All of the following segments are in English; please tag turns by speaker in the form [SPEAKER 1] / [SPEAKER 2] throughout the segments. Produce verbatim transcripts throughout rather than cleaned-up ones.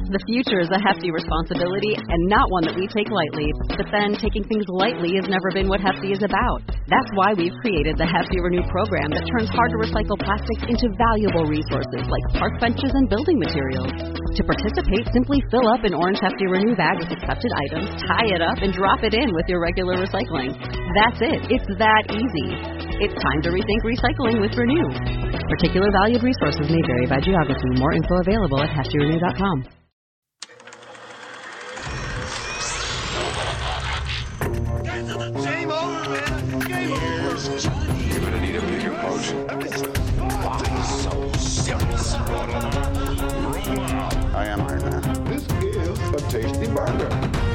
[SPEAKER 1] The future is a hefty responsibility and not one that we take lightly. But then, taking things lightly has never been what Hefty is about. That's why we've created the Hefty Renew program that turns hard-to-recycle plastics into valuable resources like park benches and building materials. To participate, simply fill up an orange Hefty Renew bag with accepted items, tie it up, and drop it in with your regular recycling. That's it. It's that easy. It's time to rethink recycling with Renew. Particular valued resources may vary by geography. More info available at hefty renew dot com.
[SPEAKER 2] Game over, man. Game over.
[SPEAKER 3] You're gonna need a bigger boat. Why so serious?
[SPEAKER 4] I am Iron Man.
[SPEAKER 5] This is a tasty burger.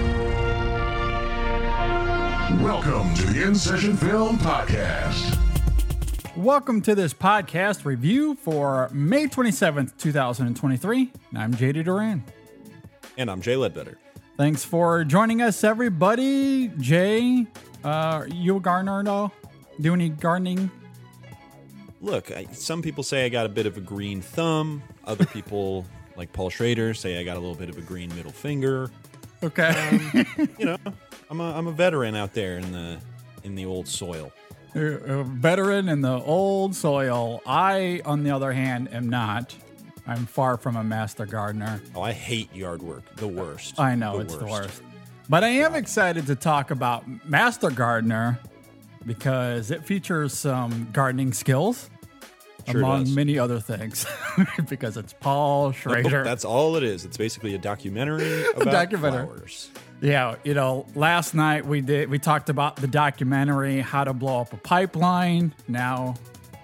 [SPEAKER 6] Welcome to the In Session Film Podcast.
[SPEAKER 7] Welcome to this podcast review for May twenty-seventh, twenty twenty-three. I'm J D Duran.
[SPEAKER 8] And I'm Jay Ledbetter.
[SPEAKER 7] Thanks for joining us, everybody. Jay, uh, you a gardener, though? Do any gardening?
[SPEAKER 8] Look, I, some people say I got a bit of a green thumb. Other people, like Paul Schrader, say I got a little bit of a green middle finger.
[SPEAKER 7] Okay.
[SPEAKER 8] Um, you know, I'm a I'm a veteran out there in the in the old soil.
[SPEAKER 7] You're a veteran in the old soil. I, on the other hand, am not. I'm far from a master gardener.
[SPEAKER 8] Oh, I hate yard work. The worst.
[SPEAKER 7] I know,
[SPEAKER 8] the
[SPEAKER 7] it's
[SPEAKER 8] worst.
[SPEAKER 7] the worst. But I am excited to talk about Master Gardener because it features some gardening skills,
[SPEAKER 8] Sure
[SPEAKER 7] among
[SPEAKER 8] does.
[SPEAKER 7] many other things, because it's Paul Schrader.
[SPEAKER 8] That's all it is. It's basically a documentary about
[SPEAKER 7] documentary.
[SPEAKER 8] flowers.
[SPEAKER 7] Yeah, you know, last night we did we talked about the documentary How to Blow Up a Pipeline. Now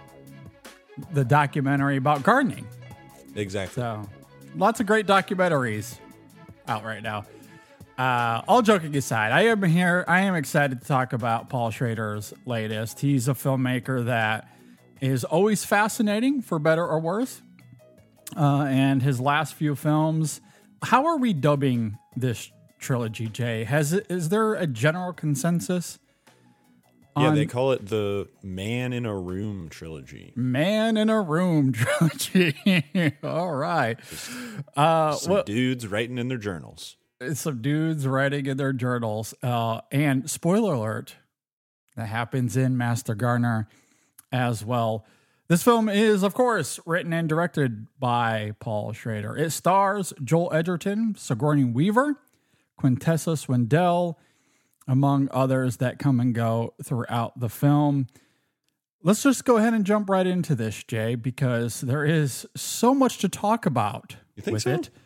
[SPEAKER 7] the documentary about gardening.
[SPEAKER 8] Exactly.
[SPEAKER 7] So lots of great documentaries out right now. Uh, all joking aside, I am here. I am excited to talk about Paul Schrader's latest. He's a filmmaker that is always fascinating, for better or worse. Uh, and his last few films. How are we dubbing this trilogy, Jay? Has it, is there a general consensus?
[SPEAKER 8] Yeah,
[SPEAKER 7] on
[SPEAKER 8] they call it the Man in a Room trilogy.
[SPEAKER 7] Man in a Room trilogy. All right. Uh,
[SPEAKER 8] Some
[SPEAKER 7] well,
[SPEAKER 8] dudes writing in their journals.
[SPEAKER 7] some dudes writing in their journals. Uh, and spoiler alert, that happens in Master Gardener as well. This film is, of course, written and directed by Paul Schrader. It stars Joel Edgerton, Sigourney Weaver, Quintessa Swindell, among others that come and go throughout the film. Let's just go ahead and jump right into this, Jay, because there is so much to talk about
[SPEAKER 8] You think
[SPEAKER 7] with
[SPEAKER 8] so?
[SPEAKER 7] it.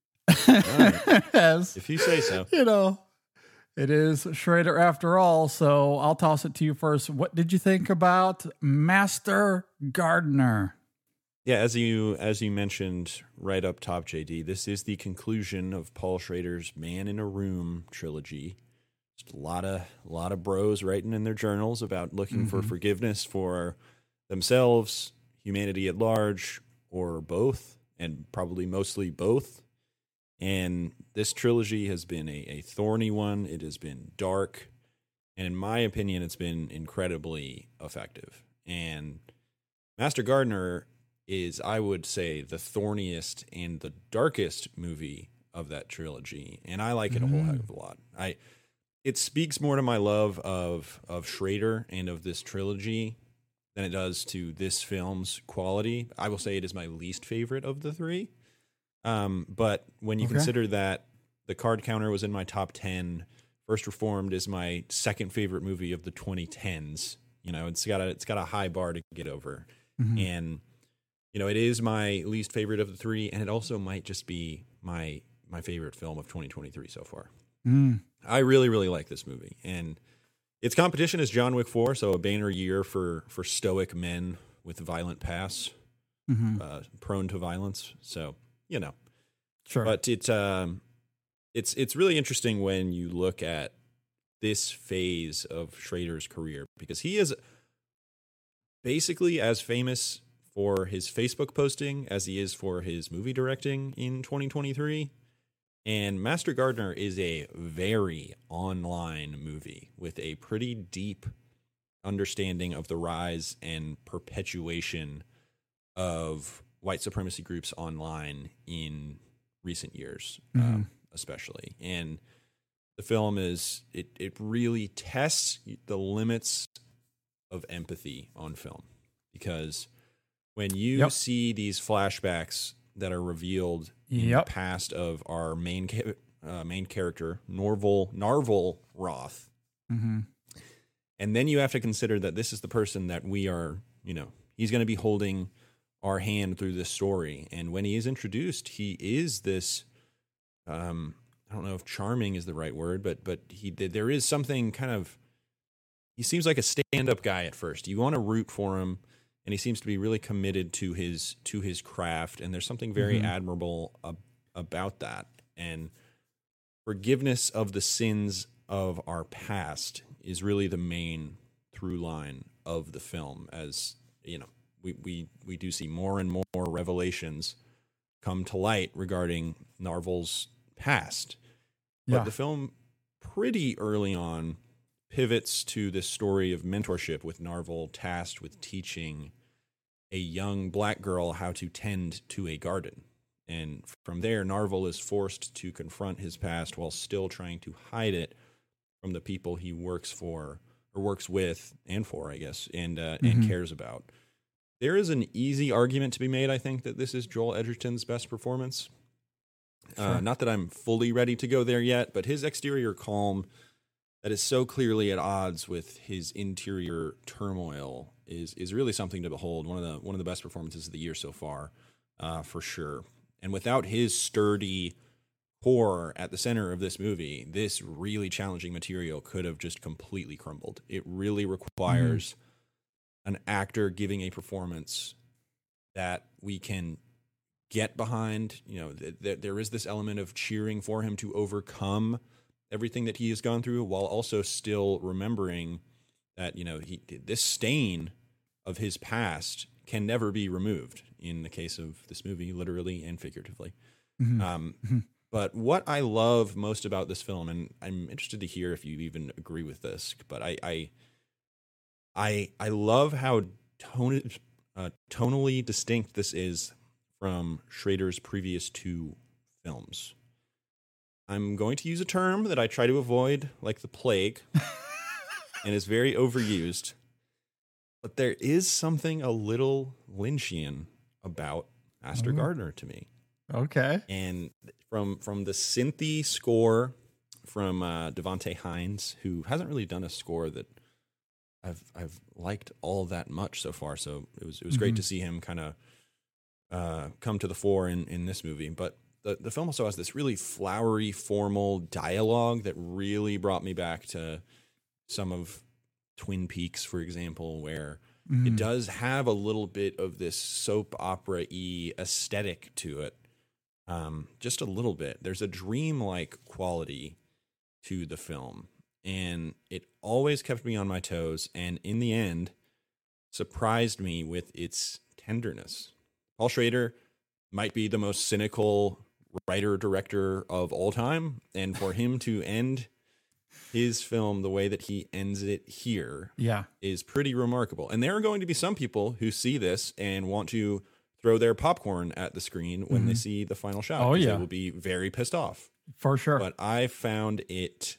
[SPEAKER 8] Right.
[SPEAKER 7] As,
[SPEAKER 8] If you say so.
[SPEAKER 7] you know, it is Schrader after all, so I'll toss it to you first. What did you think about Master Gardener?
[SPEAKER 8] Yeah, as you as you mentioned right up top, J D, this is the conclusion of Paul Schrader's Man in a Room trilogy. Just a lot of a lot of bros writing in their journals about looking
[SPEAKER 7] Mm-hmm.
[SPEAKER 8] for forgiveness for themselves, humanity at large, or both, and probably mostly both. And this trilogy has been a, a thorny one. It has been dark, and in my opinion, it's been incredibly effective. And Master Gardener is, I would say, the thorniest and the darkest movie of that trilogy, and I like it a whole heck of a lot. I it speaks more to my love of of Schrader and of this trilogy than it does to this film's quality. I will say it is my least favorite of the three. Um, but when you
[SPEAKER 7] Okay.
[SPEAKER 8] consider that The Card Counter was in my top ten, First Reformed is my second favorite movie of the twenty tens. You know, it's got a it's got a high bar to get over,
[SPEAKER 7] Mm-hmm.
[SPEAKER 8] and you know, it is my least favorite of the three, and it also might just be my my favorite film of twenty twenty-three so far.
[SPEAKER 7] Mm.
[SPEAKER 8] I really, really like this movie, and its competition is John Wick four, so a banner year for for stoic men with violent pasts,
[SPEAKER 7] Mm-hmm.
[SPEAKER 8] uh, prone to violence. So you know,
[SPEAKER 7] Sure.
[SPEAKER 8] but it's um, it's it's really interesting when you look at this phase of Schrader's career, because he is basically as famous for his Facebook posting as he is for his movie directing in twenty twenty-three. And Master Gardener is a very online movie with a pretty deep understanding of the rise and perpetuation of white supremacy groups online in recent years,
[SPEAKER 7] Mm-hmm.
[SPEAKER 8] um, especially. And the film is it it really tests the limits of empathy on film, because when you
[SPEAKER 7] Yep.
[SPEAKER 8] see these flashbacks that are revealed in
[SPEAKER 7] Yep.
[SPEAKER 8] the past of our main ca- uh, main character Norval Narvel Roth,
[SPEAKER 7] Mm-hmm.
[SPEAKER 8] and then you have to consider that this is the person that we are, you know, he's going to be holding our hand through this story. And when he is introduced, he is this, um, I don't know if charming is the right word, but but he there is something kind of, he seems like a stand-up guy at first. You want to root for him, and he seems to be really committed to his to his craft. And there's something very
[SPEAKER 7] Mm-hmm.
[SPEAKER 8] admirable ab- about that. And forgiveness of the sins of our past is really the main through line of the film. As you know, we we we do see more and more revelations come to light regarding Narvel's past. But
[SPEAKER 7] Yeah.
[SPEAKER 8] the film pretty early on pivots to this story of mentorship, with Narvel tasked with teaching a young black girl how to tend to a garden. And from there, Narvel is forced to confront his past while still trying to hide it from the people he works for, or works with and for, I guess, and uh,
[SPEAKER 7] Mhm.
[SPEAKER 8] and cares about. There is an easy argument to be made, I think, that this is Joel Edgerton's best performance. Uh,
[SPEAKER 7] Sure.
[SPEAKER 8] not that I'm fully ready to go there yet, but his exterior calm that is so clearly at odds with his interior turmoil is is really something to behold. One of the one of the best performances of the year so far, uh, for sure. And without his sturdy core at the center of this movie, this really challenging material could have just completely crumbled. It really requires an actor giving a performance that we can get behind. You know, th- th- there is this element of cheering for him to overcome everything that he has gone through, while also still remembering that, you know, he this stain of his past can never be removed, in the case of this movie, literally and figuratively.
[SPEAKER 7] Mhm.
[SPEAKER 8] Um,
[SPEAKER 7] Mm-hmm.
[SPEAKER 8] But what I love most about this film, and I'm interested to hear if you even agree with this, but I I I, I love how tone, uh, tonally distinct this is from Schrader's previous two films. I'm going to use a term that I try to avoid like the plague and is very overused, but there is something a little Lynchian about Master
[SPEAKER 7] Ooh.
[SPEAKER 8] Gardner to me.
[SPEAKER 7] Okay.
[SPEAKER 8] And from from the synthy score from uh, Devontae Hines, who hasn't really done a score that I've I've liked all that much so far. So it was it was great
[SPEAKER 7] Mhm.
[SPEAKER 8] to see him kind of uh, come to the fore in, in this movie. But the the film also has this really flowery, formal dialogue that really brought me back to some of Twin Peaks, for example, where
[SPEAKER 7] Mhm.
[SPEAKER 8] it does have a little bit of this soap opera-y aesthetic to it. Um, just a little bit. There's a dream-like quality to the film, and it always kept me on my toes, and in the end, surprised me with its tenderness. Paul Schrader might be the most cynical writer-director of all time, and for him to end his film the way that he ends it here
[SPEAKER 7] Yeah.
[SPEAKER 8] is pretty remarkable. And there are going to be some people who see this and want to throw their popcorn at the screen when they see the final shot.
[SPEAKER 7] Oh,
[SPEAKER 8] 'cause
[SPEAKER 7] yeah.
[SPEAKER 8] They will be very pissed off.
[SPEAKER 7] For sure.
[SPEAKER 8] But I found it,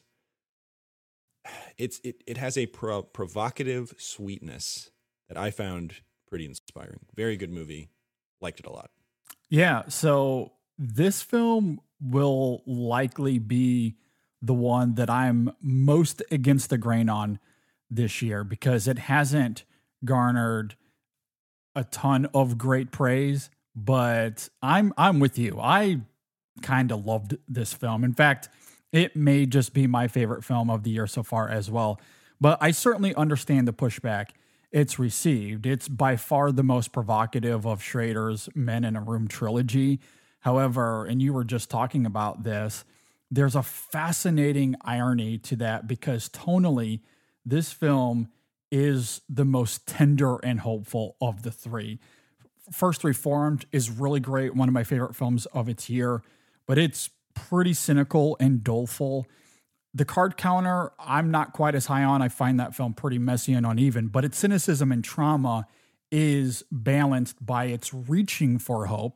[SPEAKER 8] it's, it, it has a pro- provocative sweetness that I found pretty inspiring. Very good movie. Liked it a lot.
[SPEAKER 7] Yeah, so this film will likely be the one that I'm most against the grain on this year, because it hasn't garnered a ton of great praise, but I'm I'm with you. I kind of loved this film. In fact, it may just be my favorite film of the year so far as well. But I certainly understand the pushback it's received. It's by far the most provocative of Schrader's Men in a Room trilogy. However, and you were just talking about this, there's a fascinating irony to that, because tonally, this film is the most tender and hopeful of the three. First Reformed is really great, one of my favorite films of its year, but it's pretty cynical and doleful. The Card Counter, I'm not quite as high on. I find that film pretty messy and uneven, but its cynicism and trauma is balanced by its reaching for hope,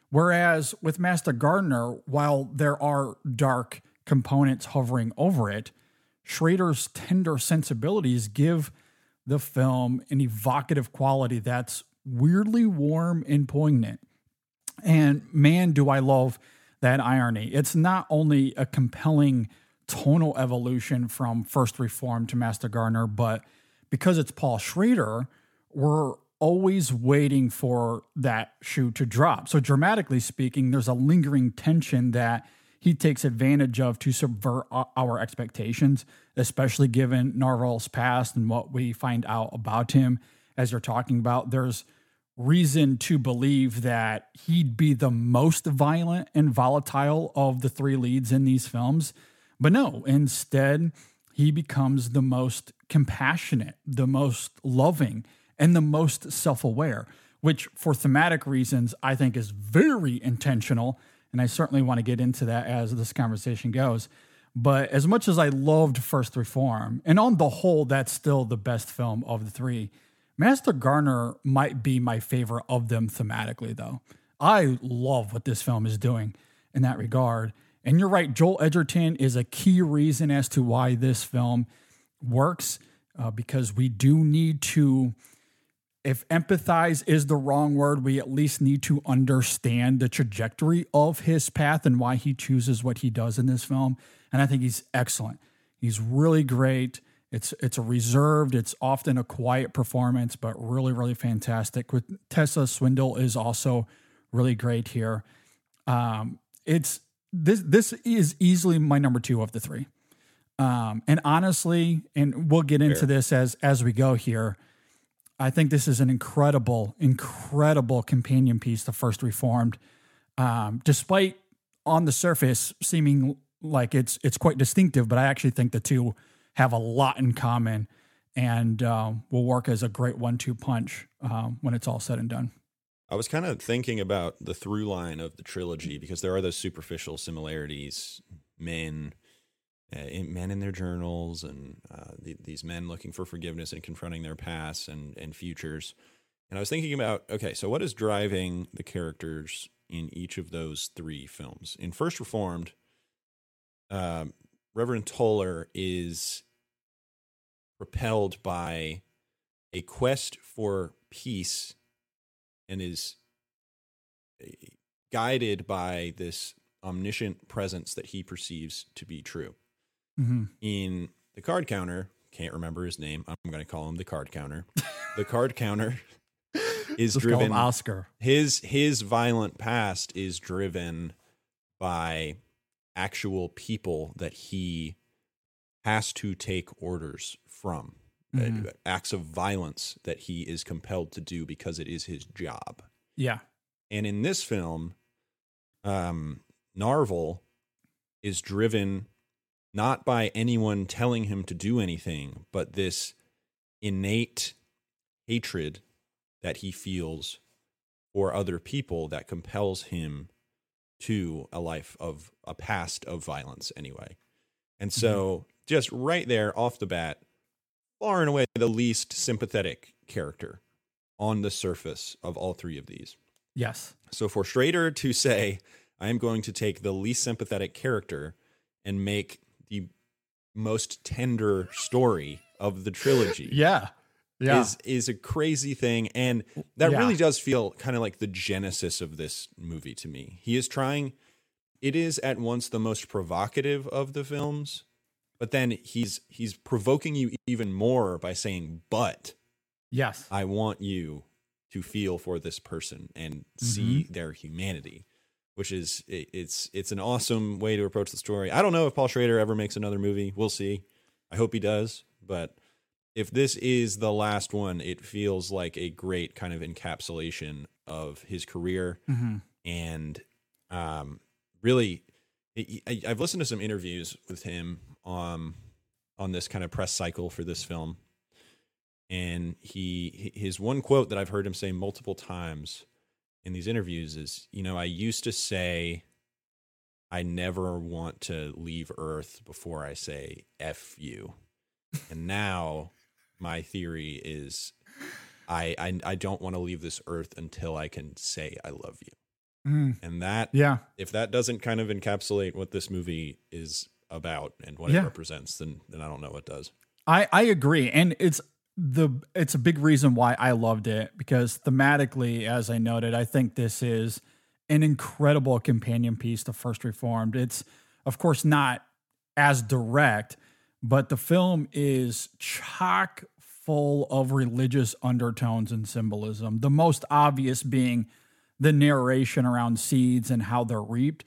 [SPEAKER 7] Whereas with Master Gardener, while there are dark components hovering over it, Schrader's tender sensibilities give the film an evocative quality that's weirdly warm and poignant. And man, do I love that irony. It's not only a compelling tonal evolution from First Reformed to Master Gardener, but because it's Paul Schrader, we're always waiting for that shoe to drop. So dramatically speaking, there's a lingering tension that he takes advantage of to subvert our expectations, especially given Narval's past and what we find out about him. As you're talking about, there's reason to believe that he'd be the most violent and volatile of the three leads in these films. But no, instead, he becomes the most compassionate, the most loving, and the most self-aware, which for thematic reasons, I think is very intentional. And I certainly want to get into that as this conversation goes. But as much as I loved First Reform, and on the whole, that's still the best film of the three, Master Gardener might be my favorite of them thematically, though. I love what this film is doing in that regard. And you're right, Joel Edgerton is a key reason as to why this film works, uh, because we do need to, if empathize is the wrong word, we at least need to understand the trajectory of his path and why he chooses what he does in this film. And I think he's excellent. He's really great. It's it's a reserved, it's often a quiet performance, but really, really fantastic. With Tessa Swindle is also really great here. Um, it's this this is easily my number two of the three. Um, and honestly, and we'll get into Fair. this as as we go here, I think this is an incredible, incredible companion piece to First Reformed. Um, despite on the surface seeming like it's it's quite distinctive, but I actually think the two have a lot in common and um, will work as a great one two punch um, when it's all said and done.
[SPEAKER 8] I was kind of thinking about the through line of the trilogy because there are those superficial similarities, men, uh, men in their journals, and uh, the, these men looking for forgiveness and confronting their past and, and futures. And I was thinking about, okay, so what is driving the characters in each of those three films? In First Reformed, um, Reverend Toller is propelled by a quest for peace and is guided by this omniscient presence that he perceives to be true. Mm-hmm. In the card counter, can't remember his name. I'm going to call him the card counter. The card counter is
[SPEAKER 7] Let's
[SPEAKER 8] driven.
[SPEAKER 7] Call him Oscar.
[SPEAKER 8] His his violent past is driven by actual people that he has to take orders from, mm-hmm. uh, acts of violence that he is compelled to do because it is his job.
[SPEAKER 7] Yeah.
[SPEAKER 8] And in this film, um, Narval is driven not by anyone telling him to do anything, but this innate hatred that he feels for other people that compels him to a life of a past of violence anyway. And so mm-hmm. just right there off the bat, far and away the least sympathetic character on the surface of all three of these.
[SPEAKER 7] Yes.
[SPEAKER 8] So for Schrader to say, I am going to take the least sympathetic character and make the most tender story of the trilogy.
[SPEAKER 7] Yeah. Yeah.
[SPEAKER 8] Is is a crazy thing. And that yeah. really does feel kind of like the genesis of this movie to me. He is trying, it is at once the most provocative of the films, but then he's he's provoking you even more by saying, but
[SPEAKER 7] yes,
[SPEAKER 8] I want you to feel for this person and see mm-hmm. their humanity, which is it, it's it's an awesome way to approach the story. I don't know if Paul Schrader ever makes another movie. We'll see. I hope he does, but if this is the last one, it feels like a great kind of encapsulation of his career. Mm-hmm. And um, really, it, I, I've listened to some interviews with him um, on this kind of press cycle for this film. And he his one quote that I've heard him say multiple times in these interviews is, you know, I used to say, I never want to leave Earth before I say F you. And now my theory is I, I I don't want to leave this earth until I can say I love you.
[SPEAKER 7] Mm.
[SPEAKER 8] And that,
[SPEAKER 7] Yeah.
[SPEAKER 8] if that doesn't kind of encapsulate what this movie is about and what
[SPEAKER 7] Yeah.
[SPEAKER 8] it represents, then then I don't know what does.
[SPEAKER 7] I, I agree. And it's the it's a big reason why I loved it, because thematically, as I noted, I think this is an incredible companion piece to First Reformed. It's, of course, not as direct, but the film is chock full of religious undertones and symbolism. The most obvious being the narration around seeds and how they're reaped,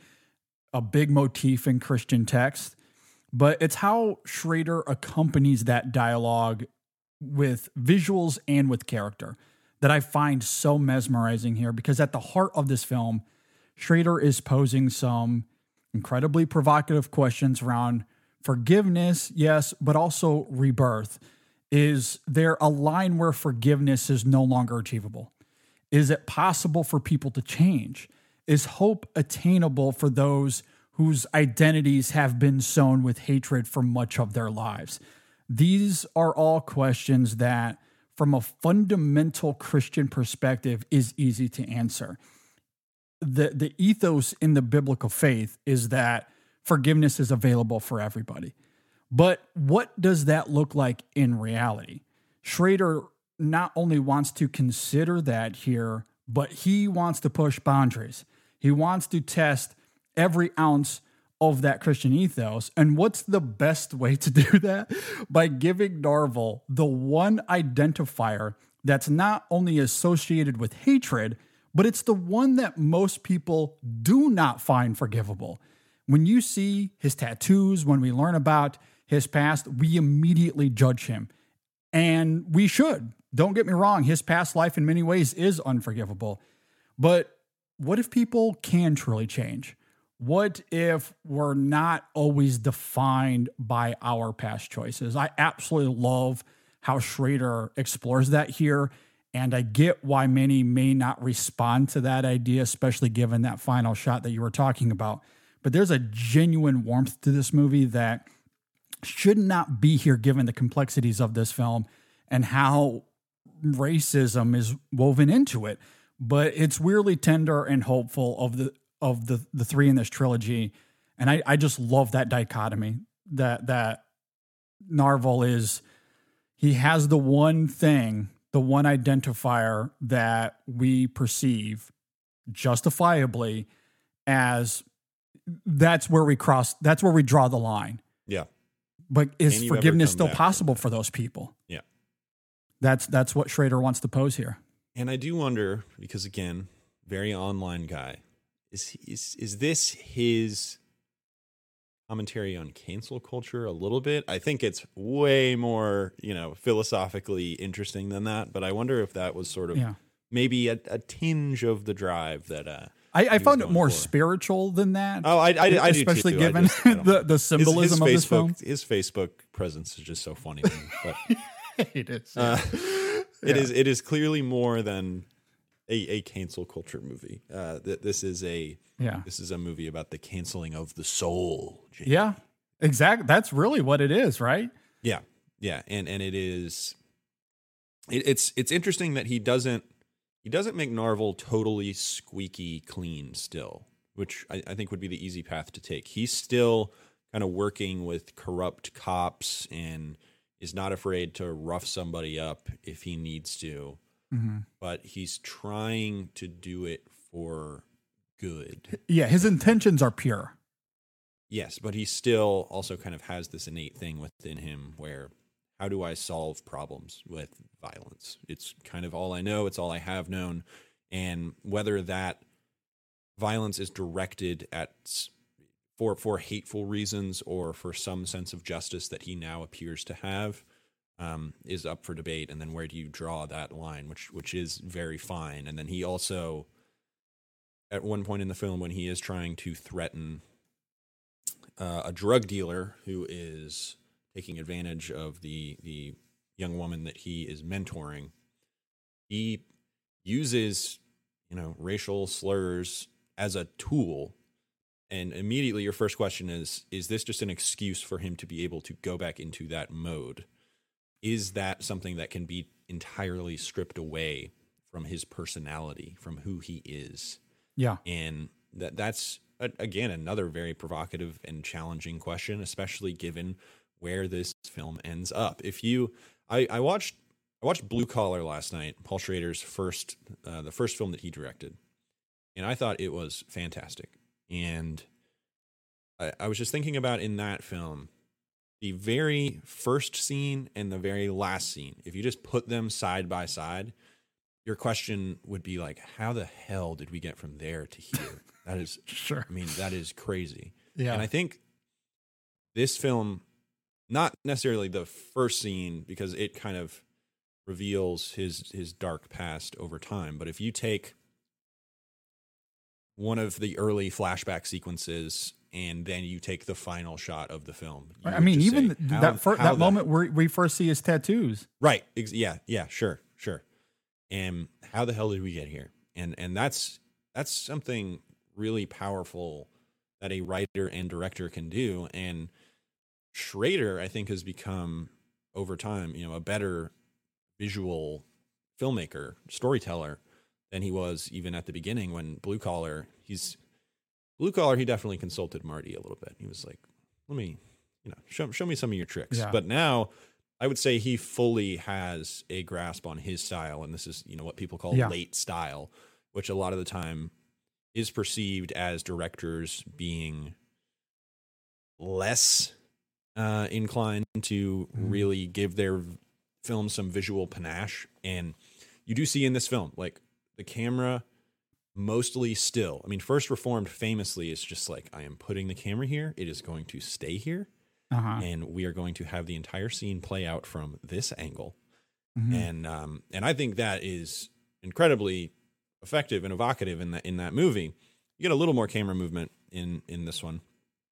[SPEAKER 7] a big motif in Christian text. But it's how Schrader accompanies that dialogue with visuals and with character that I find so mesmerizing here, because at the heart of this film, Schrader is posing some incredibly provocative questions around forgiveness, yes, but also rebirth. Is there a line where forgiveness is no longer achievable? Is it possible for people to change? Is hope attainable for those whose identities have been sown with hatred for much of their lives? These are all questions that, from a fundamental Christian perspective, is easy to answer. The, the ethos in the biblical faith is that forgiveness is available for everybody. But what does that look like in reality? Schrader not only wants to consider that here, but he wants to push boundaries. He wants to test every ounce of that Christian ethos. And what's the best way to do that? By giving Narvel the one identifier that's not only associated with hatred, but it's the one that most people do not find forgivable. When you see his tattoos, when we learn about his past, we immediately judge him. And we should. Don't get me wrong, his past life in many ways is unforgivable. But what if people can truly change? What if we're not always defined by our past choices? I absolutely love how Schrader explores that here, and I get why many may not respond to that idea, especially given that final shot that you were talking about. But there's a genuine warmth to this movie that should not be here given the complexities of this film and how racism is woven into it. But it's weirdly tender and hopeful of the of the the three in this trilogy. And I, I just love that dichotomy that that Narvel is, he has the one thing, the one identifier that we perceive justifiably as that's where we cross, that's where we draw the line.
[SPEAKER 8] Yeah.
[SPEAKER 7] But is forgiveness still
[SPEAKER 8] back.
[SPEAKER 7] possible for those people?
[SPEAKER 8] Yeah.
[SPEAKER 7] That's that's what Schrader wants to pose here.
[SPEAKER 8] And I do wonder, because again, very online guy, is is is this his commentary on cancel culture a little bit? I think it's way more, you know, philosophically interesting than that. But I wonder if that was sort of
[SPEAKER 7] Yeah.
[SPEAKER 8] maybe a, a tinge of the drive that uh,
[SPEAKER 7] I, I
[SPEAKER 8] he
[SPEAKER 7] found
[SPEAKER 8] was
[SPEAKER 7] it
[SPEAKER 8] going
[SPEAKER 7] more
[SPEAKER 8] for.
[SPEAKER 7] spiritual than that.
[SPEAKER 8] Oh, I, I, I do
[SPEAKER 7] especially
[SPEAKER 8] too. I
[SPEAKER 7] given
[SPEAKER 8] just- I don't
[SPEAKER 7] the,
[SPEAKER 8] know.
[SPEAKER 7] the symbolism
[SPEAKER 8] his, his
[SPEAKER 7] of this
[SPEAKER 8] Facebook,
[SPEAKER 7] film.
[SPEAKER 8] His Facebook presence is just so funny to me. But
[SPEAKER 7] It is.
[SPEAKER 8] uh, it
[SPEAKER 7] Yeah.
[SPEAKER 8] is it is clearly more than a, a cancel culture movie. Uh, th- this is a
[SPEAKER 7] Yeah.
[SPEAKER 8] this is a movie about the canceling of the soul. Jake.
[SPEAKER 7] Yeah, exactly. That's really what it is, right?
[SPEAKER 8] Yeah, yeah, and and it is. It, it's it's interesting that he doesn't he doesn't make Narvel totally squeaky clean still, which I, I think would be the easy path to take. He's still kind of working with corrupt cops and is not afraid to rough somebody up if he needs to,
[SPEAKER 7] Mm-hmm.
[SPEAKER 8] but he's trying to do it for good.
[SPEAKER 7] Yeah, his intentions are pure.
[SPEAKER 8] Yes, but he still also kind of has this innate thing within him where, how do I solve problems with violence? It's kind of all I know. It's all I have known. And whether that violence is directed at for for hateful reasons or for some sense of justice that he now appears to have um, is up for debate. And then where do you draw that line, which which is very fine. And then he also, at one point in the film, when he is trying to threaten uh, a drug dealer who is taking advantage of the the young woman that he is mentoring, he uses, you know, racial slurs as a tool. And immediately your first question is, is this just an excuse for him to be able to go back into that mode? Is that something that can be entirely stripped away from his personality, from who he is?
[SPEAKER 7] Yeah.
[SPEAKER 8] And that that's, again, another very provocative and challenging question, especially given where this film ends up. If you, I, I watched, I watched Blue Collar last night, Paul Schrader's first, uh, the first film that he directed. And I thought it was fantastic. And I, I was just thinking about in that film, the very first scene and the very last scene, if you just put them side by side, your question would be like, how the hell did we get from there to here? That is,
[SPEAKER 7] sure.
[SPEAKER 8] I mean, that is crazy.
[SPEAKER 7] Yeah.
[SPEAKER 8] And I think this film, not necessarily the first scene, because it kind of reveals his his dark past over time. But if you take one of the early flashback sequences and then you take the final shot of the film,
[SPEAKER 7] I mean, even
[SPEAKER 8] say,
[SPEAKER 7] th-
[SPEAKER 8] how,
[SPEAKER 7] that fir-
[SPEAKER 8] how
[SPEAKER 7] that
[SPEAKER 8] the,
[SPEAKER 7] moment where we first see his tattoos.
[SPEAKER 8] Right. Ex- yeah. Yeah. Sure. Sure. And how the hell did we get here? And and that's that's something really powerful that a writer and director can do. And Schrader, I think, has become over time, you know, a better visual filmmaker, storyteller than he was even at the beginning when Blue Collar. He's Blue Collar. He definitely consulted Marty a little bit. He was like, "Let me, you know, show show me some of your tricks."
[SPEAKER 7] Yeah.
[SPEAKER 8] But now, I would say he fully has a grasp on his style, and this is, you know, what people call
[SPEAKER 7] Yeah.
[SPEAKER 8] late style, which a lot of the time is perceived as directors being less uh, inclined to
[SPEAKER 7] Mm-hmm.
[SPEAKER 8] really give their film some visual panache. And you do see in this film, like, the camera mostly still. I mean, First Reformed famously is just like, I am putting the camera here. It is going to stay here.
[SPEAKER 7] Uh-huh.
[SPEAKER 8] And we are going to have the entire scene play out from this angle.
[SPEAKER 7] Mhm.
[SPEAKER 8] And um, and I think that is incredibly effective and evocative in that in that movie. You get a little more camera movement in in this one.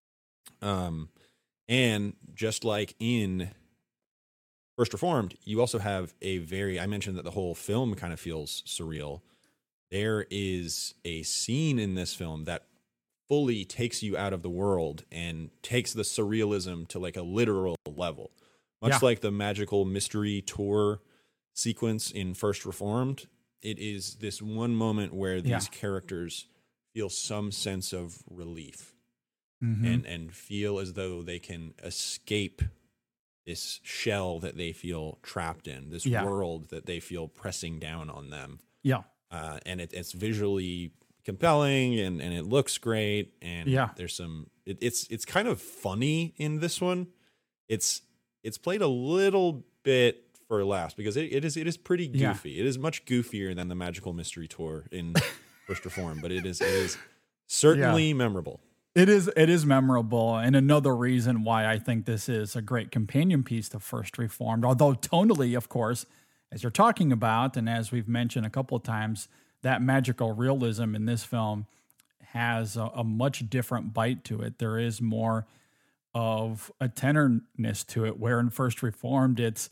[SPEAKER 8] Um, and just like in First Reformed, you also have a very, I mentioned that the whole film kind of feels surreal. There is a scene in this film that fully takes you out of the world and takes the surrealism to like a literal level. Much
[SPEAKER 7] Yeah.
[SPEAKER 8] like the magical mystery tour sequence in First Reformed, it is this one moment where these
[SPEAKER 7] Yeah.
[SPEAKER 8] characters feel some sense of relief
[SPEAKER 7] Mhm.
[SPEAKER 8] and, and feel as though they can escape this shell that they feel trapped in, this
[SPEAKER 7] Yeah.
[SPEAKER 8] world that they feel pressing down on them.
[SPEAKER 7] yeah.
[SPEAKER 8] Uh, and it, it's visually compelling and, and it looks great. And
[SPEAKER 7] Yeah.
[SPEAKER 8] there's some, it, it's, it's kind of funny in this one. It's, it's played a little bit for laughs because it, it is, it is pretty
[SPEAKER 7] Yeah.
[SPEAKER 8] goofy. It is much goofier than the Magical Mystery Tour in First Reform, but it is, it is certainly memorable.
[SPEAKER 7] It is it is memorable, and another reason why I think this is a great companion piece to First Reformed, although tonally, of course, as you're talking about, and as we've mentioned a couple of times, that magical realism in this film has a, a much different bite to it. There is more of a tenderness to it, where in First Reformed, it's,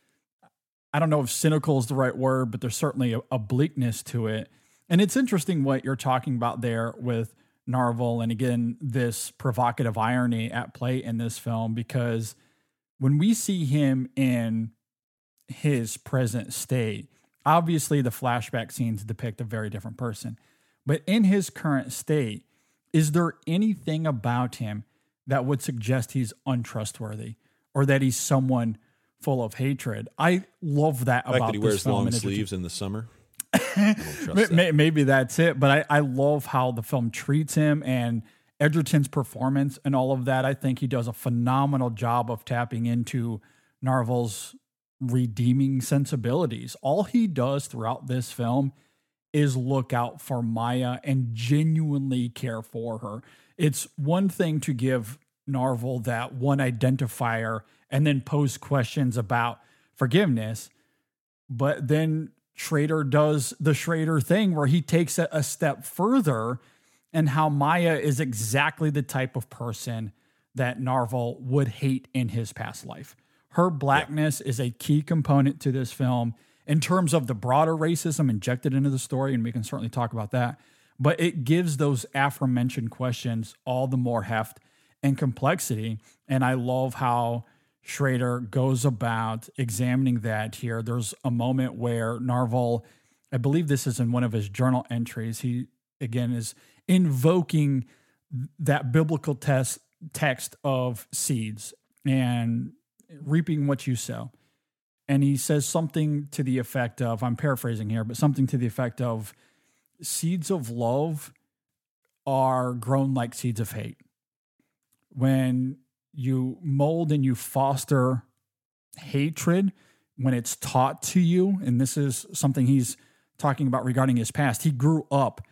[SPEAKER 7] I don't know if cynical is the right word, but there's certainly a, a bleakness to it. And it's interesting what you're talking about there with Narvel, and again, this provocative irony at play in this film, because when we see him in his present state, obviously the flashback scenes depict a very different person. But in his current state, is there anything about him that would suggest he's untrustworthy or that he's someone full of hatred? I love that
[SPEAKER 8] The fact
[SPEAKER 7] about
[SPEAKER 8] that he
[SPEAKER 7] this
[SPEAKER 8] wears
[SPEAKER 7] film.
[SPEAKER 8] long
[SPEAKER 7] and it-
[SPEAKER 8] sleeves in the summer. I don't trust
[SPEAKER 7] May-
[SPEAKER 8] that.
[SPEAKER 7] may- Maybe that's it, but I, I love how the film treats him and Edgerton's performance and all of that. I think he does a phenomenal job of tapping into Narvel's redeeming sensibilities. All he does throughout this film is look out for Maya and genuinely care for her. It's one thing to give Narvel that one identifier and then pose questions about forgiveness, but then Schrader does the Schrader thing where he takes it a step further, and how Maya is exactly the type of person that Narvel would hate in his past life. Her blackness yeah. is a key component to this film in terms of the broader racism injected into the story, and we can certainly talk about that. But it gives those aforementioned questions all the more heft and complexity, and I love how Schrader goes about examining that here. There's a moment where Narvel, I believe this is in one of his journal entries, he again, is invoking that biblical test, text of seeds and reaping what you sow. And he says something to the effect of, I'm paraphrasing here, but something to the effect of, seeds of love are grown like seeds of hate. When you mold and you foster hatred, when it's taught to you, and this is something he's talking about regarding his past, he grew up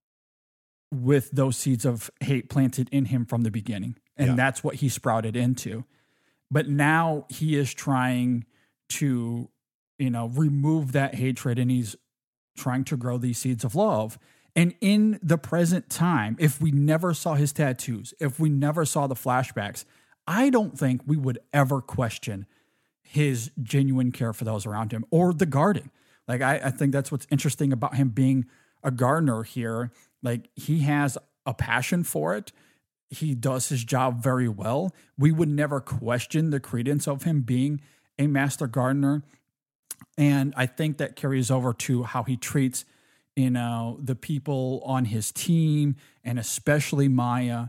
[SPEAKER 7] with those seeds of hate planted in him from the beginning. And
[SPEAKER 8] yeah.
[SPEAKER 7] that's what he sprouted into. But now he is trying to, you know, remove that hatred, and he's trying to grow these seeds of love. And in the present time, if we never saw his tattoos, if we never saw the flashbacks, I don't think we would ever question his genuine care for those around him or the garden. Like, I, I think that's what's interesting about him being a gardener here. Like, he has a passion for it. He does his job very well. We would never question the credence of him being a master gardener. And I think that carries over to how he treats, you know, the people on his team, and especially Maya.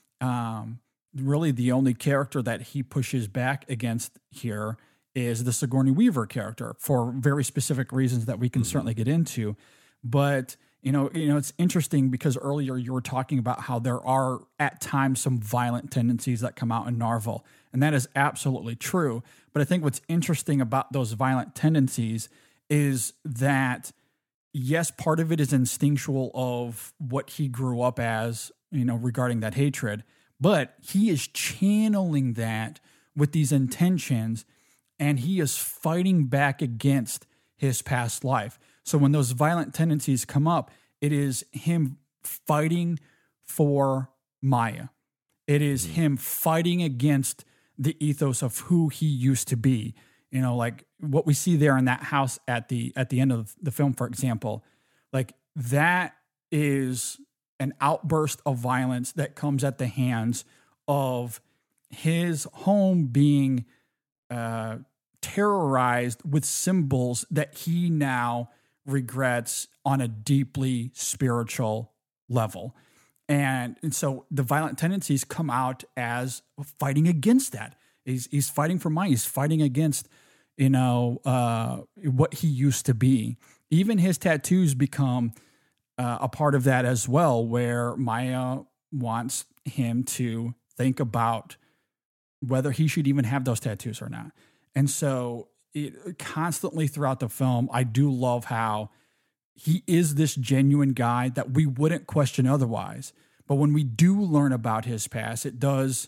[SPEAKER 7] Um, really, the only character that he pushes back against here is the Sigourney Weaver character, for very specific reasons that we can mm-hmm. certainly get into. But you know, you know, it's interesting because earlier you were talking about how there are at times some violent tendencies that come out in Narvel, and that is absolutely true. But I think what's interesting about those violent tendencies is that, yes, part of it is instinctual of what he grew up as, you know, regarding that hatred, but he is channeling that with these intentions, and he is fighting back against his past life. So when those violent tendencies come up, it is him fighting for Maya. It is mm-hmm. him fighting against the ethos of who he used to be. You know, like what we see there in that house at the at the end of the film, for example, like that is an outburst of violence that comes at the hands of his home being uh, terrorized with symbols that he now regrets on a deeply spiritual level. And, and so the violent tendencies come out as fighting against that. He's, he's fighting for Maya. He's fighting against, you know, uh, what he used to be. Even his tattoos become uh, a part of that as well, where Maya wants him to think about whether he should even have those tattoos or not. And so it, constantly throughout the film, I do love how he is this genuine guy that we wouldn't question otherwise. But when we do learn about his past, it does,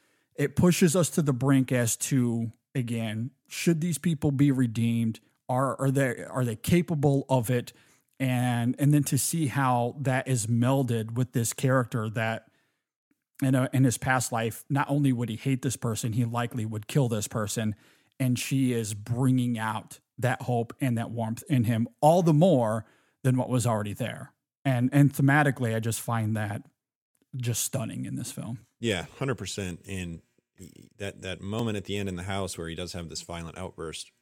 [SPEAKER 7] it pushes us to the brink as to, again, should these people be redeemed? Are are they are they capable of it? And and then to see how that is melded with this character that, you know, in his past life, not only would he hate this person, he likely would kill this person. And she is bringing out that hope and that warmth in him all the more than what was already there. And and thematically, I just find that just stunning in this film.
[SPEAKER 8] Yeah, one hundred percent. And that that moment at the end in the house where he does have this violent outburst,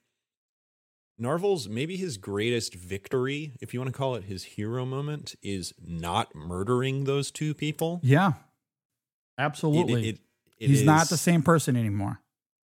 [SPEAKER 8] Narvel's maybe his greatest victory, if you want to call it his hero moment, is not murdering those two people.
[SPEAKER 7] Yeah, absolutely. It, it, it, it He's is, not the same person anymore.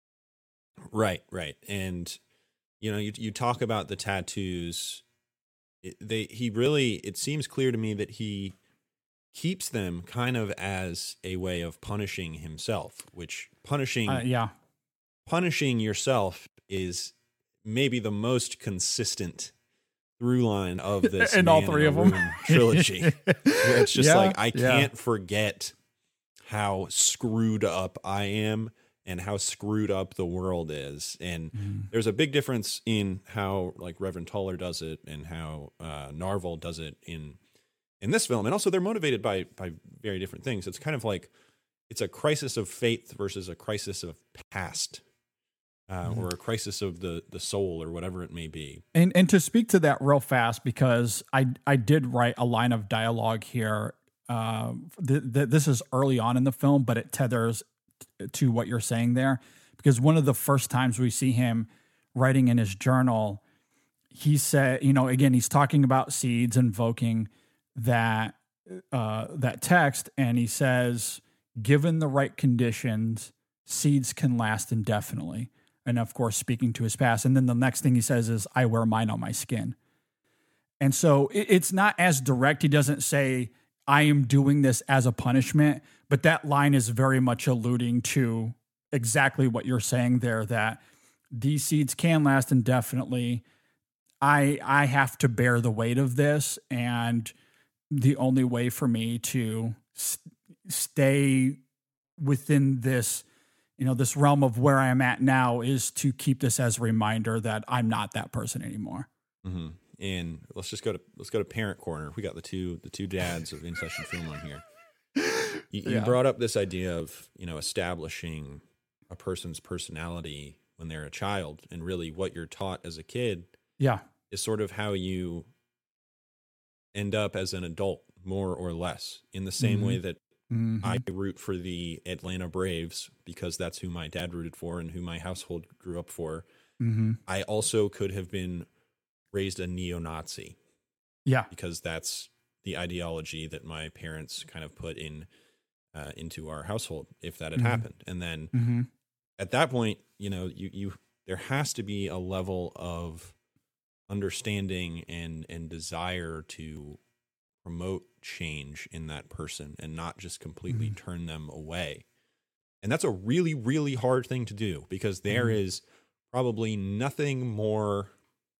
[SPEAKER 8] Right, right. And, you know, you you talk about the tattoos. It, they he really, it seems clear to me that he keeps them kind of as a way of punishing himself, which punishing,
[SPEAKER 7] uh, yeah,
[SPEAKER 8] punishing yourself is maybe the most consistent through line of this
[SPEAKER 7] and all three of them
[SPEAKER 8] trilogy. Where it's just
[SPEAKER 7] yeah,
[SPEAKER 8] like, I can't
[SPEAKER 7] yeah.
[SPEAKER 8] forget how screwed up I am and how screwed up the world is. And mm. there's a big difference in how like Reverend Toller does it and how uh, Narvel does it in in this film. And also they're motivated by by very different things. It's kind of like, it's a crisis of faith versus a crisis of past. Uh, mm. Or a crisis of the, the soul, or whatever it may be.
[SPEAKER 7] And and to speak to that real fast, because I I did write a line of dialogue here. Uh, th- th- this is early on in the film, but it tethers t- to what you're saying there. Because one of the first times we see him writing in his journal, he said, you know, again, he's talking about seeds, invoking that uh, that text, and he says, given the right conditions, seeds can last indefinitely. And of course, speaking to his past. And then the next thing he says is, I wear mine on my skin. And so it, it's not as direct. He doesn't say, I am doing this as a punishment, but that line is very much alluding to exactly what you're saying there, that these seeds can last indefinitely. I I have to bear the weight of this, and the only way for me to st- stay within this, you know, this realm of where I am at now is to keep this as a reminder that I'm not that person anymore.
[SPEAKER 8] Mm-hmm. And let's just go to let's go to parent corner. We got the two the two dads of In Session Film on here. You, you
[SPEAKER 7] Yeah.
[SPEAKER 8] brought up this idea of, you know, establishing a person's personality when they're a child, and really what you're taught as a kid
[SPEAKER 7] Yeah.
[SPEAKER 8] is sort of how you end up as an adult, more or less, in the same
[SPEAKER 7] Mhm.
[SPEAKER 8] way that
[SPEAKER 7] Mhm.
[SPEAKER 8] I root for the Atlanta Braves because that's who my dad rooted for and who my household grew up for.
[SPEAKER 7] Mhm.
[SPEAKER 8] I also could have been raised a neo-Nazi
[SPEAKER 7] Yeah.
[SPEAKER 8] because that's the ideology that my parents kind of put in uh, into our household if that had
[SPEAKER 7] Mhm.
[SPEAKER 8] happened. And then
[SPEAKER 7] Mm-hmm.
[SPEAKER 8] at that point, you know, you, you, there has to be a level of understanding and, and desire to promote change in that person and not just completely
[SPEAKER 7] Mhm.
[SPEAKER 8] turn them away. And that's a really, really hard thing to do because there
[SPEAKER 7] Mhm.
[SPEAKER 8] is probably nothing more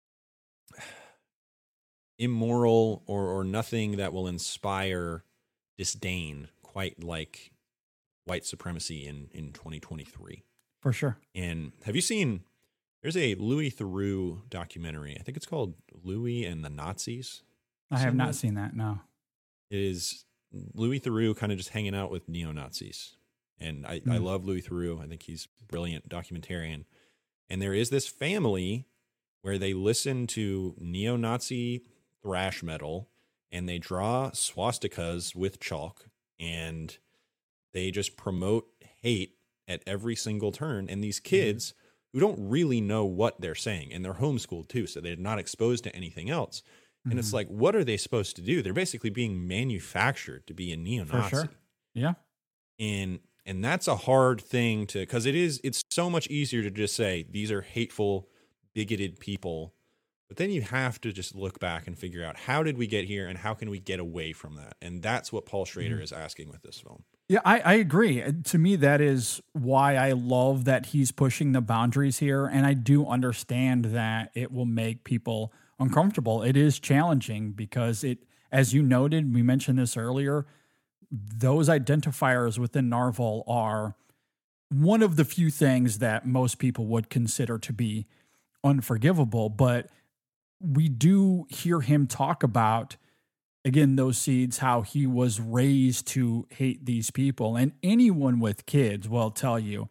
[SPEAKER 8] immoral or, or nothing that will inspire disdain quite like white supremacy in, in twenty twenty-three.
[SPEAKER 7] For sure.
[SPEAKER 8] And have you seen, there's a Louis Theroux documentary. I think it's called Louis and the Nazis.
[SPEAKER 7] I have
[SPEAKER 8] Seen
[SPEAKER 7] not
[SPEAKER 8] that?
[SPEAKER 7] seen that. No.
[SPEAKER 8] It is Louis Theroux kind of just hanging out with neo-Nazis. And I, I
[SPEAKER 7] Mm.
[SPEAKER 8] love Louis Theroux. I think he's a brilliant documentarian. And there is this family where they listen to neo-Nazi thrash metal and they draw swastikas with chalk and they just promote hate at every single turn. And these kids who don't really know what they're saying, and they're homeschooled too, so they're not exposed to anything else. And it's
[SPEAKER 7] Mhm.
[SPEAKER 8] like, what are they supposed to do? They're basically being manufactured to be a neo-Nazi.
[SPEAKER 7] For sure. Yeah.
[SPEAKER 8] And and that's a hard thing to, because it is, it's so much easier to just say these are hateful, bigoted people. But then you have to just look back and figure out, how did we get here and how can we get away from that? And that's what Paul Schrader
[SPEAKER 7] Mhm.
[SPEAKER 8] is asking with this film.
[SPEAKER 7] Yeah, I, I agree. To me, that is why I love that he's pushing the boundaries here. And I do understand that it will make people uncomfortable. It is challenging because it, as you noted, we mentioned this earlier, those identifiers within Narval are one of the few things that most people would consider to be unforgivable. But we do hear him talk about, again, those seeds, how he was raised to hate these people. And anyone with kids will tell you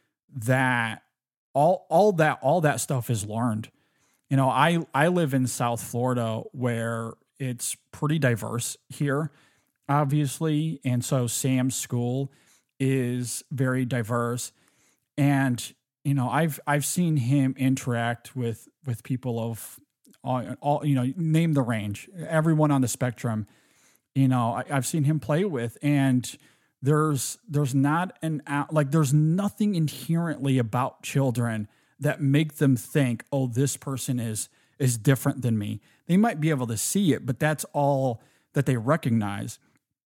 [SPEAKER 7] that all all that all that stuff is learned. You know, I I live in South Florida where it's pretty diverse here, obviously. And so Sam's school is very diverse. And, you know, I've I've seen him interact with with people of all, all you know, name the range, everyone on the spectrum. You know, I, I've seen him play with, and there's there's not an out like there's nothing inherently about children that make them think, oh, this person is is different than me. They might be able to see it, but that's all that they recognize.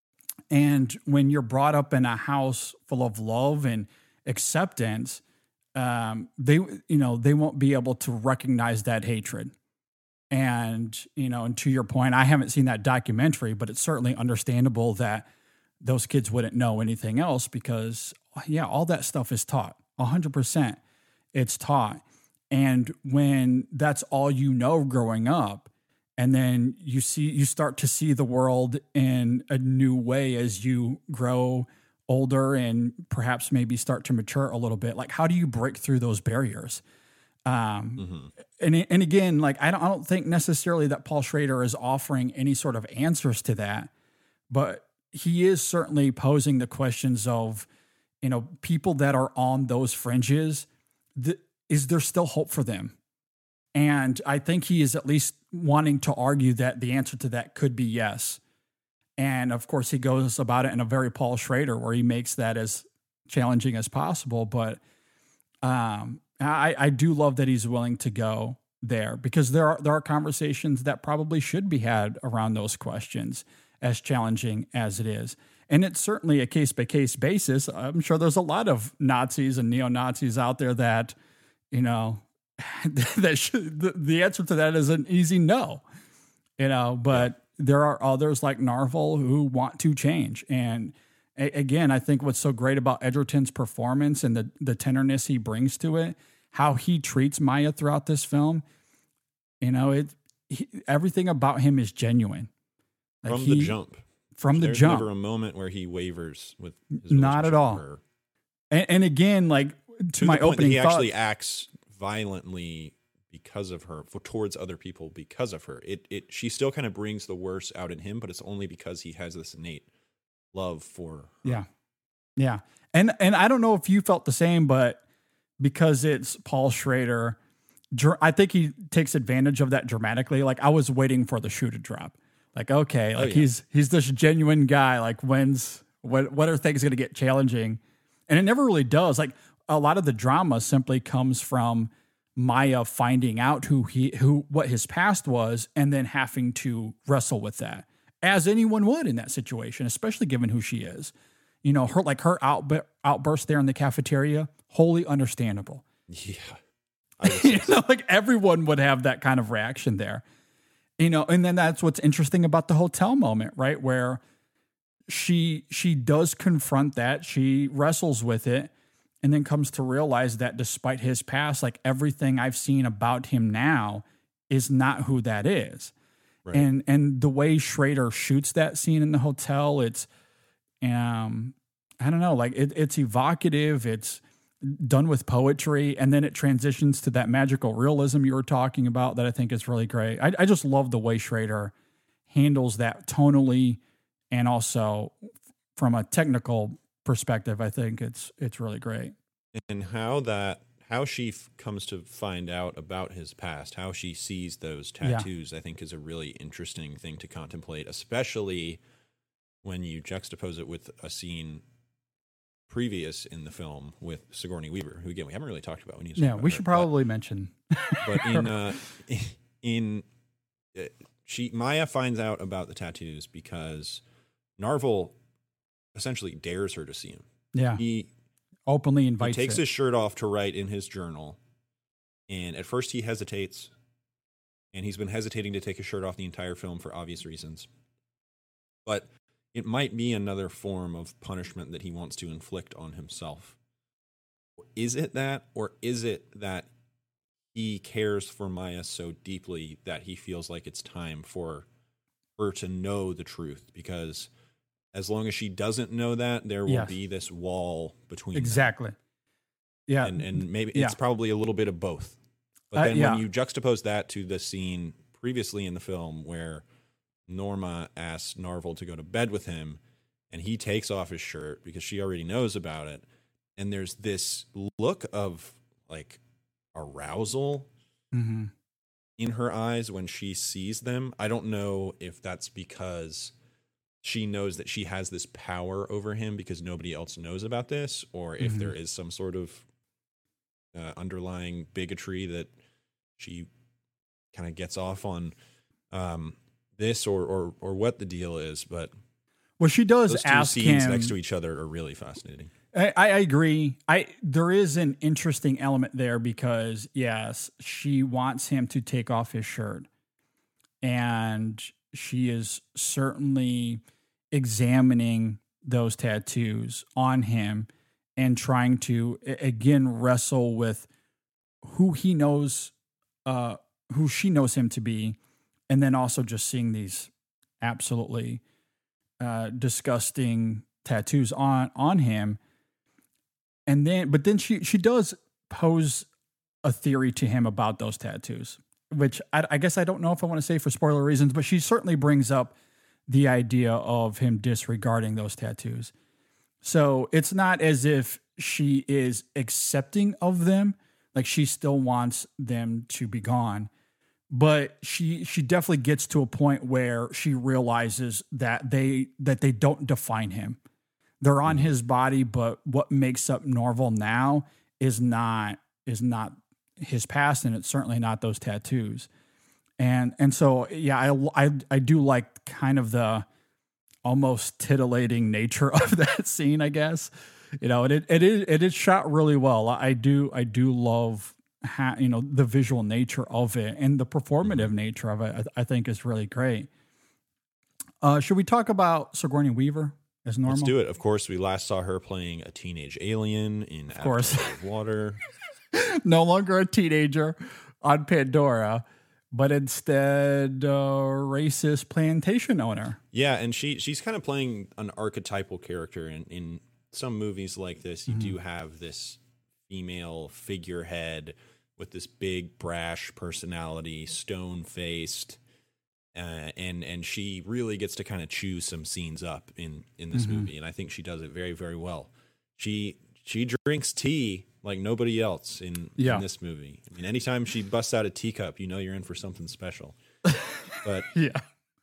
[SPEAKER 7] And when you're brought up in a house full of love and acceptance, um, they you know they won't be able to recognize that hatred. And, you know, and to your point, I haven't seen that documentary, but it's certainly understandable that those kids wouldn't know anything else because, yeah, all that stuff is taught. one hundred percent it's taught. And when that's all you know growing up, and then you see, you start to see the world in a new way as you grow older and perhaps maybe start to mature a little bit, like how do you break through those barriers? Um,
[SPEAKER 8] Mm-hmm.
[SPEAKER 7] and, and again, like, I don't, I don't think necessarily that Paul Schrader is offering any sort of answers to that, but he is certainly posing the questions of, you know, people that are on those fringes, th- is there still hope for them? And I think he is at least wanting to argue that the answer to that could be yes. And of course, he goes about it in a very Paul Schrader, where he makes that as challenging as possible. But um, I, I do love that he's willing to go there, because there are there are conversations that probably should be had around those questions, as challenging as it is. And it's certainly a case by case basis. I'm sure there's a lot of Nazis and neo-Nazis out there that, you know, that should, the, the answer to that is an easy no, you know, but there are others like Narvel who want to change. And a, again, I think what's so great about Edgerton's performance and the, the tenderness he brings to it, how he treats Maya throughout this film, you know, it he, everything about him is genuine. Like
[SPEAKER 8] From
[SPEAKER 7] he,
[SPEAKER 8] the jump.
[SPEAKER 7] From the
[SPEAKER 8] There's
[SPEAKER 7] jump.
[SPEAKER 8] never a moment where he wavers with his
[SPEAKER 7] Not at
[SPEAKER 8] relationship
[SPEAKER 7] all.
[SPEAKER 8] with her.
[SPEAKER 7] And, and again, like to,
[SPEAKER 8] To
[SPEAKER 7] my
[SPEAKER 8] the point that
[SPEAKER 7] opening
[SPEAKER 8] he
[SPEAKER 7] thought,
[SPEAKER 8] actually acts violently because of her, for, towards other people because of her. It it she still kind of brings the worst out in him, but it's only because he has this innate love for her.
[SPEAKER 7] yeah, yeah. And and I don't know if you felt the same, but because it's Paul Schrader, dr- I think he takes advantage of that dramatically. Like I was waiting for the shoe to drop. Like okay, like
[SPEAKER 8] yeah.
[SPEAKER 7] he's he's this genuine guy. Like when's what what are things going to get challenging? And it never really does. Like a lot of the drama simply comes from Maya finding out who he who what his past was, and then having to wrestle with that, as anyone would in that situation, especially given who she is. You know, her like her outb- outburst there in the cafeteria, wholly understandable.
[SPEAKER 8] Yeah. I would
[SPEAKER 7] You
[SPEAKER 8] say
[SPEAKER 7] know, like everyone would have that kind of reaction there. You know, and then that's what's interesting about the hotel moment, right? Where she she does confront that, she wrestles with it, and then comes to realize that despite his past, like everything I've seen about him now is not who that is.
[SPEAKER 8] Right.
[SPEAKER 7] And and the way Schrader shoots that scene in the hotel, it's um I don't know, like it, it's evocative, it's done with poetry, and then it transitions to that magical realism you were talking about that I think is really great. I, I just love the way Schrader handles that tonally, and also from a technical perspective, I think it's it's really great.
[SPEAKER 8] And how that how she f- comes to find out about his past, how she sees those tattoos, yeah. I think is a really interesting thing to contemplate, especially when you juxtapose it with a scene previous in the film with Sigourney Weaver, who again we haven't really talked about. When you
[SPEAKER 7] yeah, we should her, probably
[SPEAKER 8] but,
[SPEAKER 7] mention.
[SPEAKER 8] But in uh, in uh, she Maya finds out about the tattoos because Narvel essentially dares her to see him.
[SPEAKER 7] Yeah,
[SPEAKER 8] he
[SPEAKER 7] openly invites.
[SPEAKER 8] He takes
[SPEAKER 7] it.
[SPEAKER 8] his shirt off to write in his journal, and at first he hesitates, and he's been hesitating to take his shirt off the entire film for obvious reasons. But it might be another form of punishment that he wants to inflict on himself. Is it that, or is it that he cares for Maya so deeply that he feels like it's time for her to know the truth? Because as long as she doesn't know that, there will
[SPEAKER 7] yes.
[SPEAKER 8] be this wall between
[SPEAKER 7] exactly.
[SPEAKER 8] them.
[SPEAKER 7] Yeah,
[SPEAKER 8] and and maybe
[SPEAKER 7] yeah.
[SPEAKER 8] it's probably a little bit of both. But
[SPEAKER 7] Uh,
[SPEAKER 8] then
[SPEAKER 7] yeah.
[SPEAKER 8] when you juxtapose that to the scene previously in the film where Norma asks Narvel to go to bed with him, and he takes off his shirt because she already knows about it, and there's this look of like arousal
[SPEAKER 7] mm-hmm.
[SPEAKER 8] in her eyes when she sees them. I don't know if that's because she knows that she has this power over him because nobody else knows about this, or if
[SPEAKER 7] mm-hmm.
[SPEAKER 8] there is some sort of uh, underlying bigotry that she kind of gets off on um, this, or, or or what the deal is. But
[SPEAKER 7] well, she does
[SPEAKER 8] those two
[SPEAKER 7] ask
[SPEAKER 8] scenes
[SPEAKER 7] him
[SPEAKER 8] next to each other are really fascinating.
[SPEAKER 7] I, I agree. I there is an interesting element there because yes, she wants him to take off his shirt, and she is certainly examining those tattoos on him and trying to again wrestle with who he knows, uh, who she knows him to be, and then also just seeing these absolutely uh, disgusting tattoos on on him. And then, but then she she does pose a theory to him about those tattoos, which I, I guess I don't know if I want to say for spoiler reasons, but she certainly brings up the idea of him disregarding those tattoos. So it's not as if she is accepting of them, like she still wants them to be gone, but she she definitely gets to a point where she realizes that they that they don't define him. They're on his body, but what makes up Norval now is not is not his past, and it's certainly not those tattoos. And and so yeah, I I I do like kind of the almost titillating nature of that scene, I guess. You know, it it is it is shot really well. I do I do love ha, you know the visual nature of it, and the performative nature of it. I, I think is really great. Uh, should we talk about Sigourney Weaver as Normal?
[SPEAKER 8] Let's do it. Of course, we last saw her playing a teenage alien in
[SPEAKER 7] of course.
[SPEAKER 8] Avatar: The Way of Water.
[SPEAKER 7] No longer a teenager on Pandora, but instead a racist plantation owner.
[SPEAKER 8] Yeah, and she she's kind of playing an archetypal character. In, in some movies like this, you mm-hmm. do have this female figurehead with this big, brash personality, stone-faced, uh, and and she really gets to kind of chew some scenes up in, in this mm-hmm. movie, and I think she does it very, very well. She she drinks tea like nobody else in, yeah. in this movie. I mean, anytime she busts out a teacup, you know you're in for something special. But
[SPEAKER 7] yeah,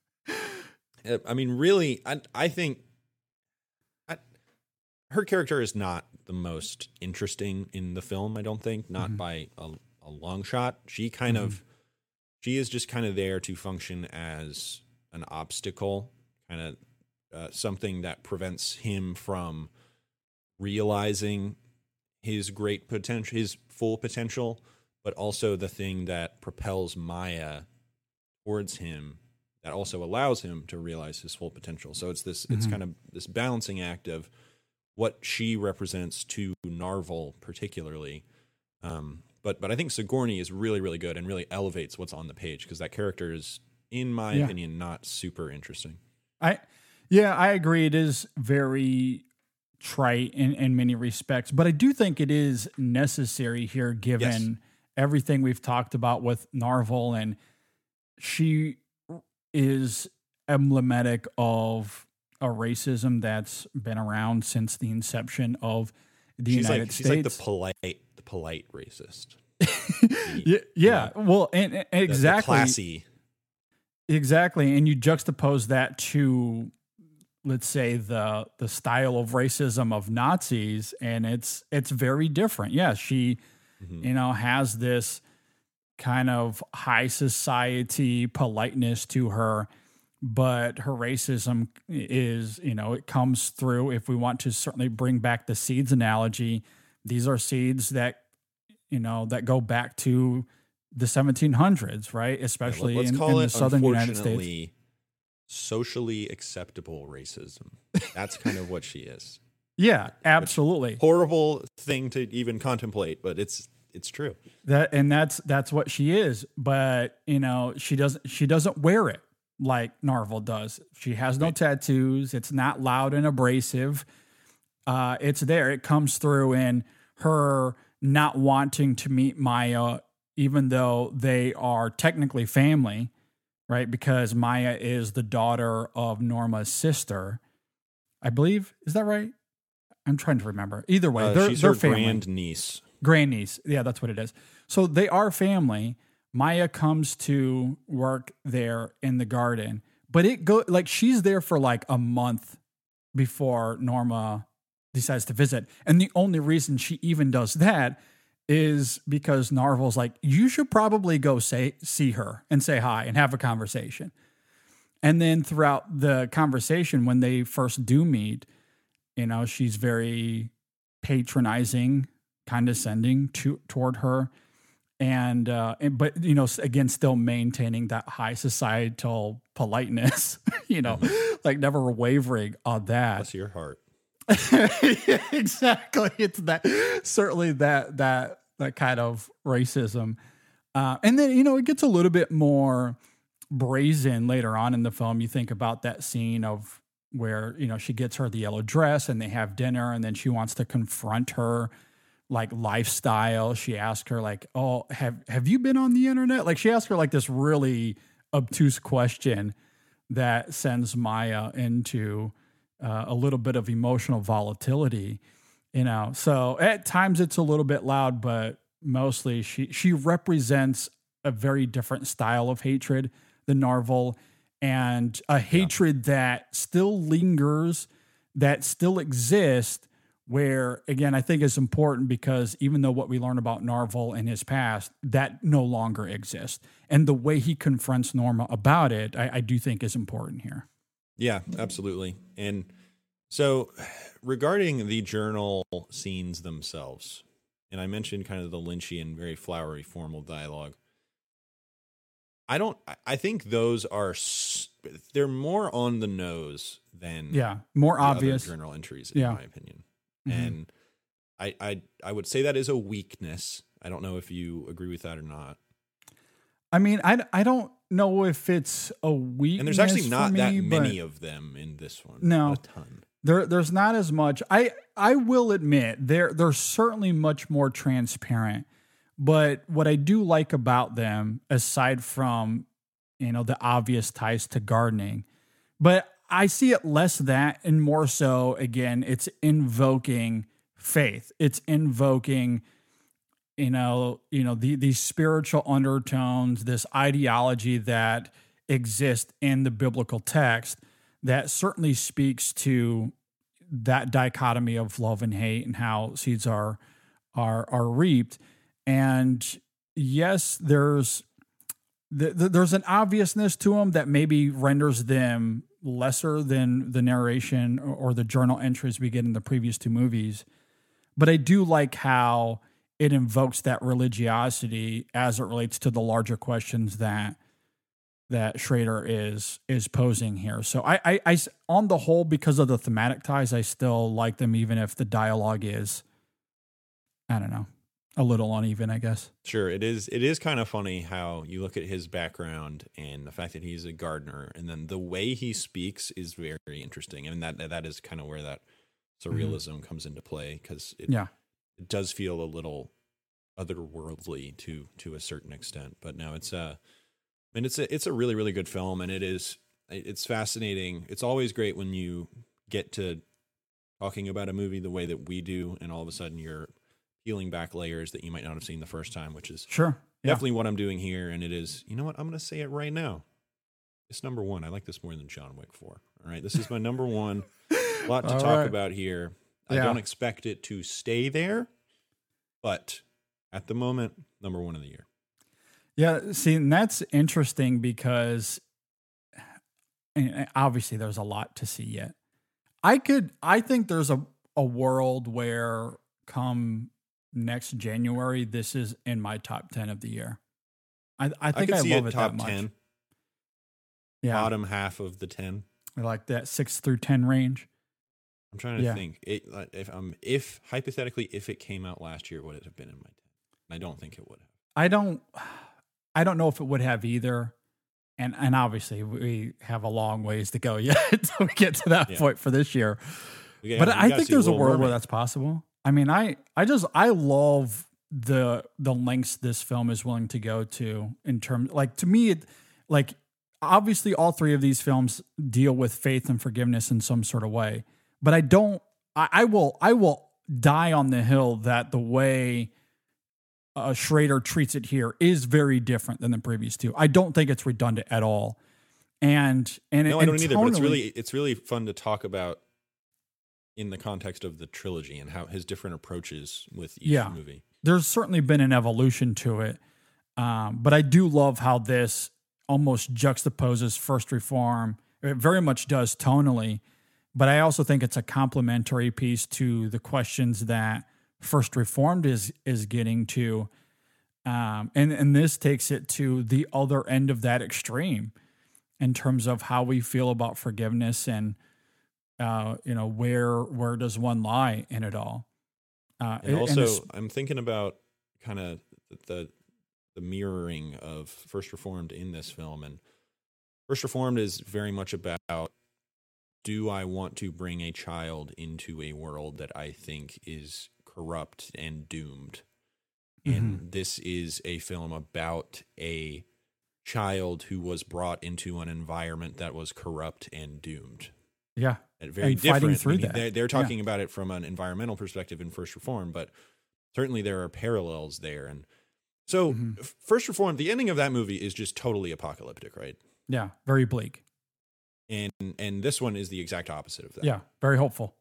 [SPEAKER 8] I mean, really, I I think I, her character is not the most interesting in the film. I don't think, not mm-hmm. by a, a long shot. She kind mm-hmm. of, she is just kind of there to function as an obstacle, kind of uh, something that prevents him from realizing his great potential, his full potential, but also the thing that propels Maya towards him, that also allows him to realize his full potential. So it's this, mm-hmm. it's kind of this balancing act of what she represents to Narvel particularly. Um, but, but I think Sigourney is really, really good and really elevates what's on the page, because that character is, in my yeah. opinion, not super interesting.
[SPEAKER 7] I, yeah, I agree. It is very trite in, in many respects, but I do think it is necessary here, given yes. everything we've talked about with Narvel, and she is emblematic of a racism that's been around since the inception of the
[SPEAKER 8] she's
[SPEAKER 7] United
[SPEAKER 8] like,
[SPEAKER 7] States.
[SPEAKER 8] She's like the polite, the polite racist.
[SPEAKER 7] the, yeah, yeah. You know, well, and, and exactly,
[SPEAKER 8] the, the classy,
[SPEAKER 7] exactly, and you juxtapose that to, let's say, the the style of racism of Nazis, and it's it's very different. Yeah, she, mm-hmm. you know, has this kind of high society politeness to her, but her racism is, you know, it comes through. If we want to certainly bring back the seeds analogy, these are seeds that, you know, that go back to the seventeen hundreds, right? Especially
[SPEAKER 8] yeah, let's
[SPEAKER 7] in,
[SPEAKER 8] call
[SPEAKER 7] in
[SPEAKER 8] it,
[SPEAKER 7] the southern United States.
[SPEAKER 8] Socially acceptable racism. That's kind of what she is.
[SPEAKER 7] Yeah, absolutely.
[SPEAKER 8] Horrible thing to even contemplate, but it's it's true.
[SPEAKER 7] That and that's that's what she is. But you know, she doesn't she doesn't wear it like Narvel does. She has no right. tattoos. It's not loud and abrasive. Uh, it's there. It comes through in her not wanting to meet Maya, even though they are technically family. Right, because Maya is the daughter of Norma's sister, I believe. Is that right? I'm trying to remember. Either way,
[SPEAKER 8] uh,
[SPEAKER 7] they're,
[SPEAKER 8] she's
[SPEAKER 7] they're
[SPEAKER 8] her
[SPEAKER 7] family.
[SPEAKER 8] grandniece.
[SPEAKER 7] Grandniece, yeah, that's what it is. So they are family. Maya comes to work there in the garden, but it go like she's there for like a month before Norma decides to visit, and the only reason she even does that is because Narvel's like, you should probably go say see her and say hi and have a conversation. And then throughout the conversation, when they first do meet, you know, she's very patronizing, condescending to toward her. And, uh, and but, you know, again, still maintaining that high societal politeness, you know, mm-hmm. like never wavering on that.
[SPEAKER 8] Bless your heart.
[SPEAKER 7] Yeah, exactly. It's that certainly that that that kind of racism, uh, and then you know it gets a little bit more brazen later on in the film. You think about that scene of where you know she gets her the yellow dress and they have dinner, and then she wants to confront her like lifestyle. She asks her like, "Oh, have have you been on the internet?" Like she asks her like this really obtuse question that sends Maya into Uh, a little bit of emotional volatility, you know. So at times it's a little bit loud, but mostly she she represents a very different style of hatred than Narvel, and a hatred yeah. that still lingers, that still exists, where, again, I think is important because even though what we learn about Narvel in his past, that no longer exists. And the way he confronts Norma about it, I, I do think is important here.
[SPEAKER 8] Yeah, absolutely. And so regarding the journal scenes themselves, and I mentioned kind of the Lynchian, very flowery, formal dialogue. I don't, I think those are, they're more on the nose than
[SPEAKER 7] yeah, more obvious
[SPEAKER 8] journal entries, in
[SPEAKER 7] yeah.
[SPEAKER 8] my opinion. Mm-hmm. And I, I, I would say that is a weakness. I don't know if you agree with that or not.
[SPEAKER 7] I mean, I, I don't know if it's a weakness.
[SPEAKER 8] And there's actually not
[SPEAKER 7] me,
[SPEAKER 8] that many of them in this one.
[SPEAKER 7] No,
[SPEAKER 8] not a ton.
[SPEAKER 7] There, there's not as much. I, I will admit they're, they're certainly much more transparent. But what I do like about them, aside from, you know, the obvious ties to gardening, but I see it less that and more so, again, it's invoking faith. It's invoking, you know, you know, the, these spiritual undertones, this ideology that exists in the biblical text that certainly speaks to that dichotomy of love and hate and how seeds are, are, are reaped. And yes, there's th- th- there's an obviousness to them that maybe renders them lesser than the narration or, or the journal entries we get in the previous two movies. But I do like how it invokes that religiosity as it relates to the larger questions that that Schrader is is posing here. So I, I, I on the whole, because of the thematic ties, I still like them, even if the dialogue is, I don't know, a little uneven, I guess.
[SPEAKER 8] Sure. It is, it is kind of funny how you look at his background and the fact that he's a gardener, and then the way he speaks is very interesting. And that, that is kind of where that surrealism mm-hmm. comes into play. Cause it,
[SPEAKER 7] yeah.
[SPEAKER 8] it does feel a little otherworldly to, to a certain extent, but no, it's a, I mean, it's a, it's a really, really good film, and it is, it's fascinating. It's always great when you get to talking about a movie the way that we do, and all of a sudden you're peeling back layers that you might not have seen the first time, which is
[SPEAKER 7] sure yeah.
[SPEAKER 8] definitely what I'm doing here. And it is, you know what, I'm going to say it right now. It's number one. I like this more than John Wick four. All right. This is my number one. A lot to
[SPEAKER 7] all
[SPEAKER 8] talk
[SPEAKER 7] right.
[SPEAKER 8] about here.
[SPEAKER 7] Yeah.
[SPEAKER 8] I don't expect it to stay there, but at the moment, number one of the year.
[SPEAKER 7] Yeah. See, and that's interesting because and obviously there's a lot to see yet. I could, I think there's a, a world where come next January, this is in my top ten of the year. I, I think I, I love it
[SPEAKER 8] top
[SPEAKER 7] that much.
[SPEAKER 8] ten.
[SPEAKER 7] Yeah.
[SPEAKER 8] Bottom half of the ten.
[SPEAKER 7] I like that six through ten range.
[SPEAKER 8] I'm trying to
[SPEAKER 7] yeah.
[SPEAKER 8] think. It, if um, if hypothetically, if it came out last year, would it have been in my ten? I don't think it would have.
[SPEAKER 7] I don't, I don't know if it would have either. And and obviously we have a long ways to go yet until we get to that yeah. point for this year.
[SPEAKER 8] Yeah,
[SPEAKER 7] but I think there's a world
[SPEAKER 8] Mermaid.
[SPEAKER 7] where that's possible. I mean, I, I just, I love the, the lengths this film is willing to go to in terms, like, to me, it, like, obviously all three of these films deal with faith and forgiveness in some sort of way, but I don't, I, I will, I will die on the hill that the way uh, Schrader treats it here is very different than the previous two. I don't think it's redundant at all. And, and,
[SPEAKER 8] no,
[SPEAKER 7] and
[SPEAKER 8] I don't either,
[SPEAKER 7] tonally,
[SPEAKER 8] but it's really, it's really fun to talk about in the context of the trilogy and how his different approaches with each
[SPEAKER 7] yeah,
[SPEAKER 8] movie.
[SPEAKER 7] There's certainly been an evolution to it. Um, but I do love how this almost juxtaposes First Reform. It very much does tonally, but I also think it's a complementary piece to the questions that First Reformed is, is getting to. Um, and, and this takes it to the other end of that extreme in terms of how we feel about forgiveness and, Uh, you know, where where does one lie in it all? Uh,
[SPEAKER 8] and also,
[SPEAKER 7] and
[SPEAKER 8] I'm thinking about kind of the the mirroring of First Reformed in this film. And First Reformed is very much about, do I want to bring a child into a world that I think is corrupt and doomed? Mm-hmm. And this is a film about a child who was brought into an environment that was corrupt and doomed.
[SPEAKER 7] Yeah.
[SPEAKER 8] Very
[SPEAKER 7] and fighting
[SPEAKER 8] different.
[SPEAKER 7] through
[SPEAKER 8] I mean,
[SPEAKER 7] that.
[SPEAKER 8] They're, they're talking
[SPEAKER 7] yeah.
[SPEAKER 8] about it from an environmental perspective in First Reform, but certainly there are parallels there. And So,
[SPEAKER 7] Mhm.
[SPEAKER 8] First Reformed, the ending of that movie is just totally apocalyptic, right?
[SPEAKER 7] Yeah, very bleak.
[SPEAKER 8] And and this one is the exact opposite of that.
[SPEAKER 7] Yeah, very hopeful.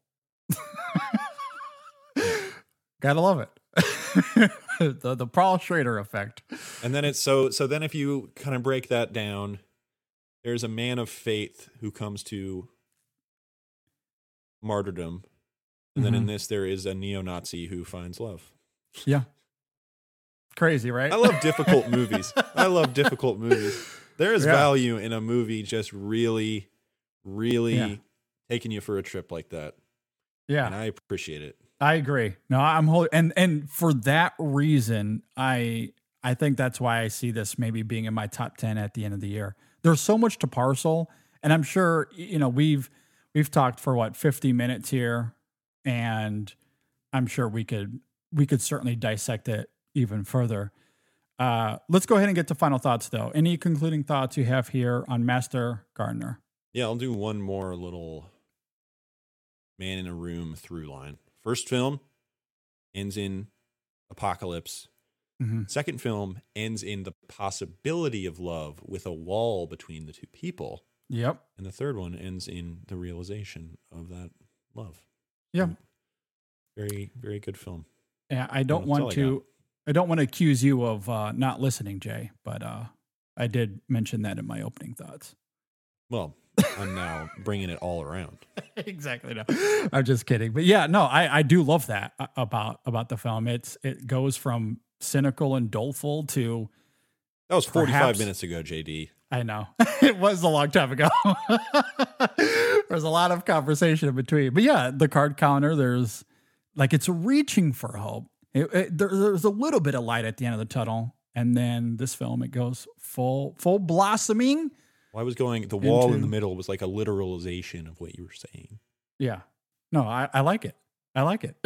[SPEAKER 7] Gotta love it. the the Paul Schrader effect.
[SPEAKER 8] And then it's so so then if you kind of break that down, there's a man of faith who comes to martyrdom. And then in
[SPEAKER 7] Mhm.
[SPEAKER 8] this there is a neo-Nazi who finds love.
[SPEAKER 7] Yeah. Crazy, right?
[SPEAKER 8] I love difficult movies. I love difficult movies. There is
[SPEAKER 7] Yeah.
[SPEAKER 8] value in a movie just really, really
[SPEAKER 7] Yeah.
[SPEAKER 8] taking you for a trip like that.
[SPEAKER 7] Yeah.
[SPEAKER 8] And I appreciate it.
[SPEAKER 7] I agree. No, I'm whole, and and for that reason, I I think that's why I see this maybe being in my top ten at the end of the year. There's so much to parcel, and I'm sure you know we've we've talked for what fifty minutes here, and I'm sure we could we could certainly dissect it even further. Uh, let's go ahead and get to final thoughts, though. Any concluding thoughts you have here on Master Gardener?
[SPEAKER 8] Yeah, I'll do one more little man in a room through line. First film ends in apocalypse.
[SPEAKER 7] Mm-hmm.
[SPEAKER 8] Second film ends in the possibility of love with a wall between the two people.
[SPEAKER 7] Yep.
[SPEAKER 8] And the third one ends in the realization of that love.
[SPEAKER 7] Yep.
[SPEAKER 8] Very, very good film.
[SPEAKER 7] Yeah, I don't
[SPEAKER 8] Well, that's all
[SPEAKER 7] want
[SPEAKER 8] I
[SPEAKER 7] to. I don't want to accuse you of uh, not listening, Jay, but uh, I did mention that in my opening thoughts.
[SPEAKER 8] Well, I'm now bringing it all around.
[SPEAKER 7] Exactly. No, I'm just kidding. But yeah, no, I, I do love that about about the film. It's it goes from cynical and doleful to.
[SPEAKER 8] That was forty-five
[SPEAKER 7] Perhaps-
[SPEAKER 8] minutes ago, J D.
[SPEAKER 7] I know it was a long time ago. There's a lot of conversation in between, but yeah, the card counter. There's like it's reaching for hope. It, it, there, there's a little bit of light at the end of the tunnel, and then this film it goes full full blossoming.
[SPEAKER 8] Well, I was going. The wall in
[SPEAKER 7] Into-
[SPEAKER 8] the middle was like a literalization of what you were saying.
[SPEAKER 7] Yeah, no, I, I like it. I like it.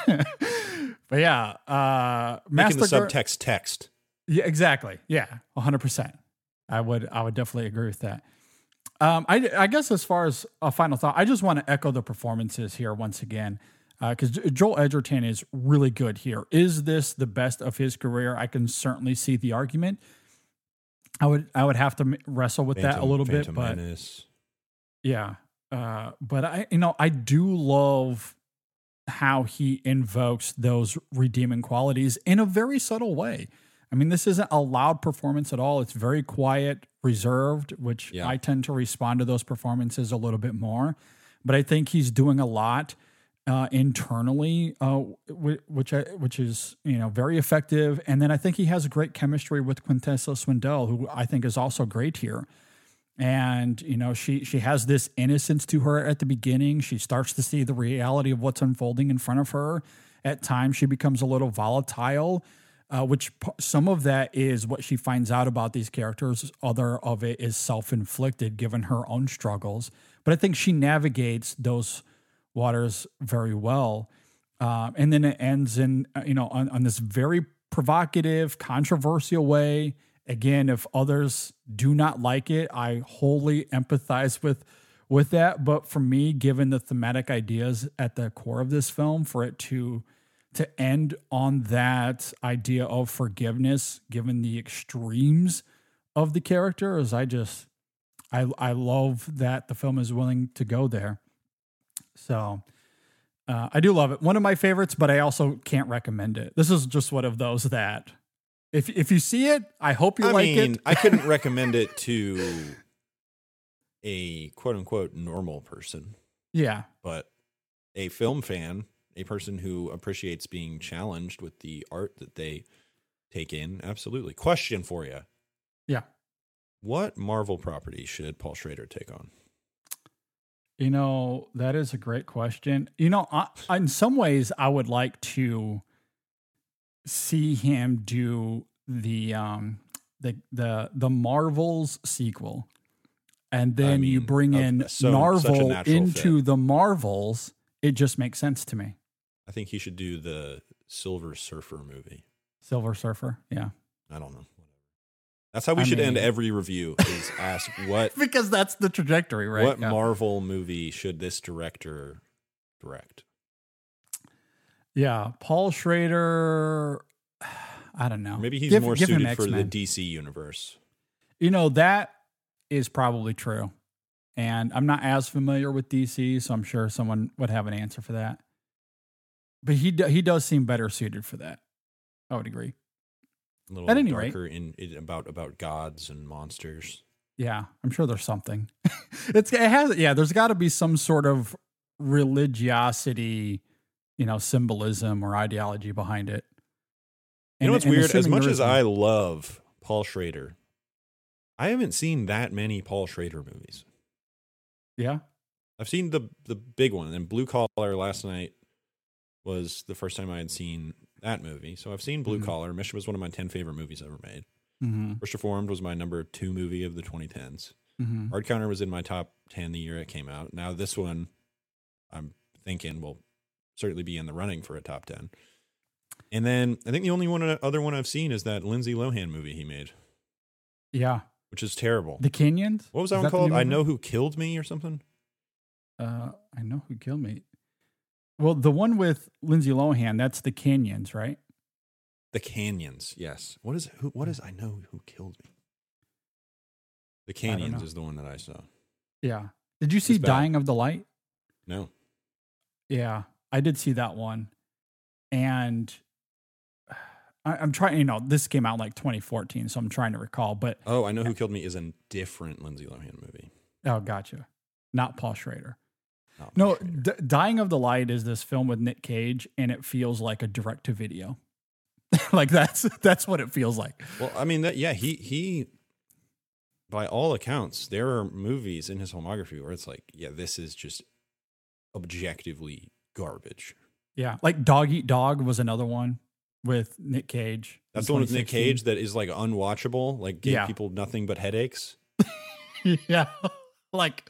[SPEAKER 7] But yeah, uh,
[SPEAKER 8] Making the
[SPEAKER 7] Master Gar-
[SPEAKER 8] subtext text.
[SPEAKER 7] Yeah, exactly. Yeah, one hundred percent. I would I would definitely agree with that. Um, I, I guess as far as a final thought, I just want to echo the performances here once again because uh, Joel Edgerton is really good here. Is this the best of his career? I can certainly see the argument. I would I would have to m- wrestle with that a
[SPEAKER 8] Phantom-
[SPEAKER 7] little
[SPEAKER 8] Phantom
[SPEAKER 7] bit, but
[SPEAKER 8] Menace.
[SPEAKER 7] yeah. Uh, but I you know I do love how he invokes those redeeming qualities in a very subtle way. I mean, this isn't a loud performance at all. It's very quiet, reserved, which
[SPEAKER 8] Yeah.
[SPEAKER 7] I tend to respond to those performances a little bit more. But I think he's doing a lot uh, internally, uh, wh- which I, which is you know very effective. And then I think he has great chemistry with Quintessa Swindell, who I think is also great here. And you know, she she has this innocence to her at the beginning. She starts to see the reality of what's unfolding in front of her. At times, she becomes a little volatile. Uh, which p- some of that is what she finds out about these characters. Other of it is self-inflicted, given her own struggles. But I think she navigates those waters very well. Uh, and then it ends in, uh, you know, on, on this very provocative, controversial way. Again, if others do not like it, I wholly empathize with with that. But for me, given the thematic ideas at the core of this film, for it to to end on that idea of forgiveness, given the extremes of the characters, I just, I I love that the film is willing to go there. So uh, I do love it. One of my favorites, but I also can't recommend it. This is just one of those that if if you see it, I hope you
[SPEAKER 8] I
[SPEAKER 7] like
[SPEAKER 8] mean,
[SPEAKER 7] it.
[SPEAKER 8] I couldn't recommend it to a quote unquote normal person,
[SPEAKER 7] Yeah.
[SPEAKER 8] but a film fan, a person who appreciates being challenged with the art that they take in. Absolutely. Question for you.
[SPEAKER 7] Yeah.
[SPEAKER 8] What Marvel property should Paul Schrader take on?
[SPEAKER 7] You know, that is a great question. You know, I, in some ways, I would like to see him do the um the the the Marvels sequel, and then
[SPEAKER 8] I
[SPEAKER 7] you
[SPEAKER 8] mean,
[SPEAKER 7] bring
[SPEAKER 8] of-
[SPEAKER 7] in
[SPEAKER 8] so- such a
[SPEAKER 7] Marvel
[SPEAKER 8] natural
[SPEAKER 7] into
[SPEAKER 8] fit.
[SPEAKER 7] the Marvels. It just makes sense to me.
[SPEAKER 8] I think he should do the Silver Surfer movie.
[SPEAKER 7] Silver Surfer, yeah,
[SPEAKER 8] I don't know. That's how we
[SPEAKER 7] I
[SPEAKER 8] should end
[SPEAKER 7] mean-
[SPEAKER 8] every review is ask what
[SPEAKER 7] because that's the trajectory, right?
[SPEAKER 8] what
[SPEAKER 7] Yeah.
[SPEAKER 8] Marvel movie should this director direct?
[SPEAKER 7] Yeah, Paul Schrader. I don't know.
[SPEAKER 8] Maybe he's
[SPEAKER 7] Give-
[SPEAKER 8] more
[SPEAKER 7] give him
[SPEAKER 8] suited for the
[SPEAKER 7] X-Men.
[SPEAKER 8] D C universe.
[SPEAKER 7] You know, that is probably true. And I'm not as familiar with D C, so I'm sure someone would have an answer for that. But he do, he does seem better suited for that. I would agree.
[SPEAKER 8] A little
[SPEAKER 7] At any rate.
[SPEAKER 8] darker in, in about about gods and monsters.
[SPEAKER 7] Yeah, I'm sure there's something. it's it has yeah, there's got to be some sort of religiosity, you know, symbolism or ideology behind it.
[SPEAKER 8] You know what's weird? As
[SPEAKER 7] assuming
[SPEAKER 8] much
[SPEAKER 7] there
[SPEAKER 8] as
[SPEAKER 7] isn't-
[SPEAKER 8] I love Paul Schrader, I haven't seen that many Paul Schrader movies.
[SPEAKER 7] yeah,
[SPEAKER 8] I've seen the the big one, and Blue Collar last night was the first time I had seen that movie. So I've seen Blue
[SPEAKER 7] Mhm.
[SPEAKER 8] Collar. Mission was one of my ten favorite movies ever made.
[SPEAKER 7] mm-hmm.
[SPEAKER 8] First Reformed was my number two movie of the twenty tens.
[SPEAKER 7] Mm-hmm.
[SPEAKER 8] Hard Counter was in my top ten the year it came out. Now this one, I'm thinking will certainly be in the running for a top ten. And then I think the only one other one I've seen is that Lindsay Lohan movie he made,
[SPEAKER 7] yeah.
[SPEAKER 8] which is terrible.
[SPEAKER 7] The Kenyans.
[SPEAKER 8] What was that
[SPEAKER 7] Is
[SPEAKER 8] one
[SPEAKER 7] the
[SPEAKER 8] called?
[SPEAKER 7] name
[SPEAKER 8] I
[SPEAKER 7] of it?
[SPEAKER 8] Know Who Killed Me or something?
[SPEAKER 7] Uh, I know who killed me. Well, the one with Lindsay Lohan, that's the Kenyans, right?
[SPEAKER 8] The Canyons, yes. What is who? What is I Know Who Killed Me? The
[SPEAKER 7] don't
[SPEAKER 8] Canyons
[SPEAKER 7] know.
[SPEAKER 8] is the one that I saw.
[SPEAKER 7] Yeah. Did you see
[SPEAKER 8] bad.
[SPEAKER 7] Dying of the Light?
[SPEAKER 8] No.
[SPEAKER 7] Yeah, I did see that one. And I, I'm trying, you know, this came out like twenty fourteen, so I'm trying to recall. But,
[SPEAKER 8] Oh, I Know Who Killed Me is a different Lindsay Lohan movie.
[SPEAKER 7] oh, gotcha. Not Paul Schrader.
[SPEAKER 8] Not
[SPEAKER 7] No,
[SPEAKER 8] Schrader.
[SPEAKER 7] D- Dying of the Light is this film with Nick Cage, and it feels like a direct to video. Like that's that's what it feels like.
[SPEAKER 8] Well, I mean, that yeah, he he. By all accounts, there are movies in his filmography where it's like, yeah, this is just objectively garbage.
[SPEAKER 7] Yeah, like Dog Eat Dog was another one with Nick Cage. in
[SPEAKER 8] That's the one with Nick
[SPEAKER 7] twenty sixteen.
[SPEAKER 8] Cage that is like unwatchable, like gave
[SPEAKER 7] Yeah.
[SPEAKER 8] people nothing but headaches.
[SPEAKER 7] Yeah, like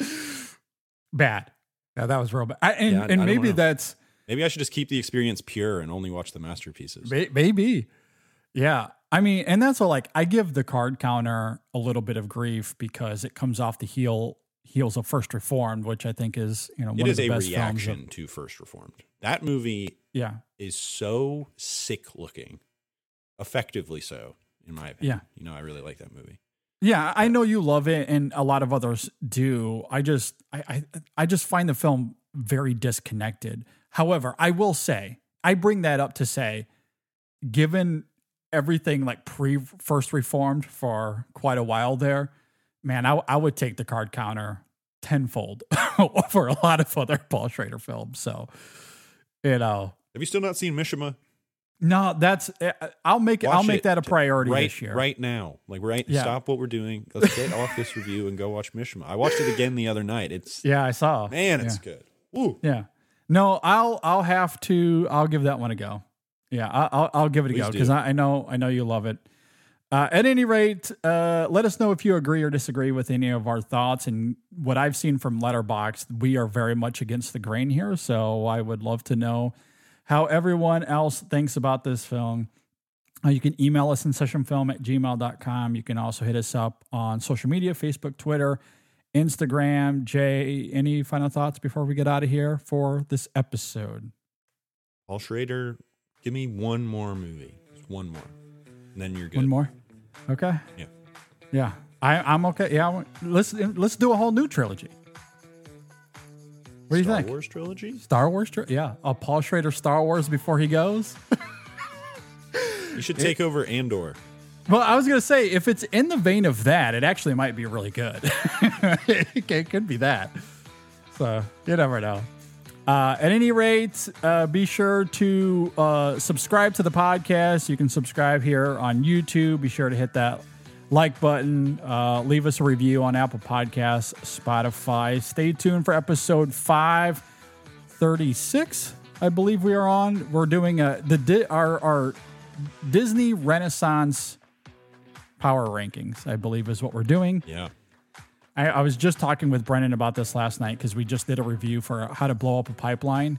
[SPEAKER 7] bad. Yeah, that was real bad. I, and
[SPEAKER 8] Yeah, I-
[SPEAKER 7] and
[SPEAKER 8] I don't
[SPEAKER 7] maybe
[SPEAKER 8] know.
[SPEAKER 7] that's
[SPEAKER 8] Maybe I should just keep the experience pure and only watch the masterpieces.
[SPEAKER 7] may- maybe. Yeah, I mean, and that's all. Like, I give the card counter a little bit of grief because it comes off the heel heels of First Reformed, which I think is you know one
[SPEAKER 8] It
[SPEAKER 7] of
[SPEAKER 8] is
[SPEAKER 7] the
[SPEAKER 8] a
[SPEAKER 7] best
[SPEAKER 8] reaction
[SPEAKER 7] films. Of,
[SPEAKER 8] to First Reformed. That movie
[SPEAKER 7] yeah,
[SPEAKER 8] is so sick looking, effectively so, in my opinion.
[SPEAKER 7] Yeah.
[SPEAKER 8] You know, I really like that movie.
[SPEAKER 7] yeah. I know you love it, and a lot of others do. I just, I, I, I just find the film very disconnected. However, I will say, I bring that up to say, given everything like pre First Reformed for quite a while there, man, I, I would take the card counter tenfold over a lot of other Paul Schrader films. So, you know,
[SPEAKER 8] Have you still not seen Mishima?
[SPEAKER 7] no, that's I'll make it.
[SPEAKER 8] Watch
[SPEAKER 7] I'll make
[SPEAKER 8] it
[SPEAKER 7] that a priority
[SPEAKER 8] right,
[SPEAKER 7] this year.
[SPEAKER 8] Right now. Like, right,
[SPEAKER 7] Yeah.
[SPEAKER 8] stop what we're doing. Let's get off this review and go watch Mishima. I watched it again the other night. It's,
[SPEAKER 7] Yeah, I saw.
[SPEAKER 8] man, it's
[SPEAKER 7] yeah.
[SPEAKER 8] good. Woo.
[SPEAKER 7] Yeah. No, I'll I'll have to. I'll give that one a go. Yeah, I- I'll I'll give it a
[SPEAKER 8] Please
[SPEAKER 7] go
[SPEAKER 8] do.
[SPEAKER 7] because I, I know I know you love it. Uh, at any rate, uh, let us know if you agree or disagree with any of our thoughts. And what I've seen from Letterboxd, we are very much against the grain here. So I would love to know how everyone else thinks about this film. Uh, you can email us in sessionfilm at gmail dot com. You can also hit us up on social media, Facebook, Twitter, Instagram. Jay, any final thoughts before we get out of here for this episode?
[SPEAKER 8] Paul Schrader, give me one more movie. Just one more. And then you're good.
[SPEAKER 7] One more? Okay.
[SPEAKER 8] Yeah.
[SPEAKER 7] Yeah. I, I'm okay. Yeah. I want- Let's let's do a whole new trilogy. What do you
[SPEAKER 8] Star
[SPEAKER 7] think?
[SPEAKER 8] Wars trilogy?
[SPEAKER 7] Star Wars? Tri- yeah. A Paul Schrader Star Wars before he goes?
[SPEAKER 8] You should take over Andor.
[SPEAKER 7] Well, I was going to say, if it's in the vein of that, it actually might be really good. it, it could be that. So, you never know. Uh, at any rate, uh, be sure to uh, subscribe to the podcast. You can subscribe here on YouTube. Be sure to hit that like button. Uh, leave us a review on Apple Podcasts, Spotify. Stay tuned for episode five thirty-six, I believe we are on. We're doing a, the Di- our, our Disney Renaissance Power Rankings, I believe is what we're doing.
[SPEAKER 8] Yeah.
[SPEAKER 7] I, I was just talking with Brennan about this last night because we just did a review for how to blow up a pipeline.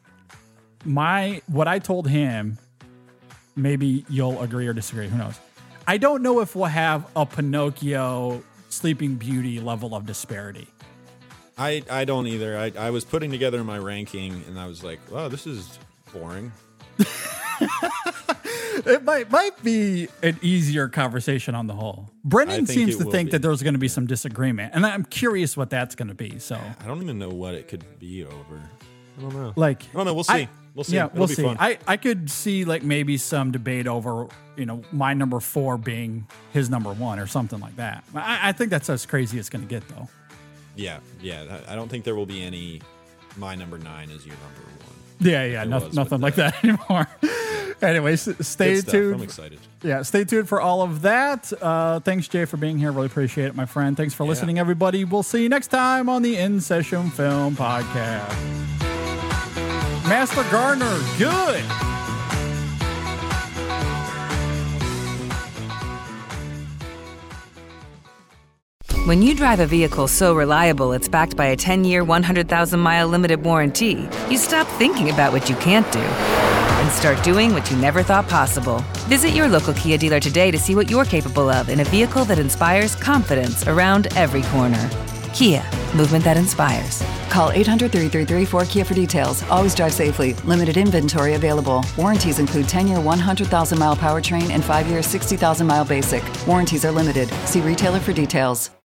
[SPEAKER 7] My what I told him, maybe you'll agree or disagree. Who knows? I don't know if we'll have a Pinocchio, Sleeping Beauty level of disparity.
[SPEAKER 8] I, I don't either. I, I was putting together my ranking and I was like, wow, this is boring.
[SPEAKER 7] It might might be an easier conversation on the whole. Brendan
[SPEAKER 8] think
[SPEAKER 7] seems
[SPEAKER 8] it
[SPEAKER 7] to
[SPEAKER 8] will
[SPEAKER 7] think
[SPEAKER 8] be.
[SPEAKER 7] that there's going to be some disagreement, and I'm curious what that's going to be. So,
[SPEAKER 8] I don't even know what it could be over. I don't know.
[SPEAKER 7] like,
[SPEAKER 8] I don't know. We'll see.
[SPEAKER 7] I-
[SPEAKER 8] we'll see.
[SPEAKER 7] Yeah,
[SPEAKER 8] It'll
[SPEAKER 7] we'll
[SPEAKER 8] be
[SPEAKER 7] see.
[SPEAKER 8] fun.
[SPEAKER 7] I, I could see like maybe some debate over, you know, my number four being his number one or something like that. I, I think that's as crazy as it's going to get, though.
[SPEAKER 8] Yeah, yeah. I I don't think there will be any. My number nine is your number one.
[SPEAKER 7] Yeah, yeah,
[SPEAKER 8] There
[SPEAKER 7] no,
[SPEAKER 8] was
[SPEAKER 7] nothing
[SPEAKER 8] with
[SPEAKER 7] like
[SPEAKER 8] the-
[SPEAKER 7] that anymore. Anyways, stay
[SPEAKER 8] Good stuff.
[SPEAKER 7] tuned.
[SPEAKER 8] I'm excited.
[SPEAKER 7] Yeah, stay tuned for all of that. Uh, thanks, Jay, for being here. Really appreciate it, my friend. Thanks for
[SPEAKER 8] Yeah.
[SPEAKER 7] listening, everybody. We'll see you next time on the In Session Film Podcast. Master Garner, good.
[SPEAKER 4] When you drive a vehicle so reliable it's backed by a ten-year, one hundred thousand mile limited warranty, you stop thinking about what you can't do and start doing what you never thought possible. Visit your local Kia dealer today to see what you're capable of in a vehicle that inspires confidence around every corner. Kia, movement that inspires.
[SPEAKER 9] Call eight hundred, three three three, four Kia for details. Always drive safely. Limited inventory available. Warranties include ten-year, one hundred thousand mile powertrain and five-year, sixty thousand mile basic. Warranties are limited. See retailer for details.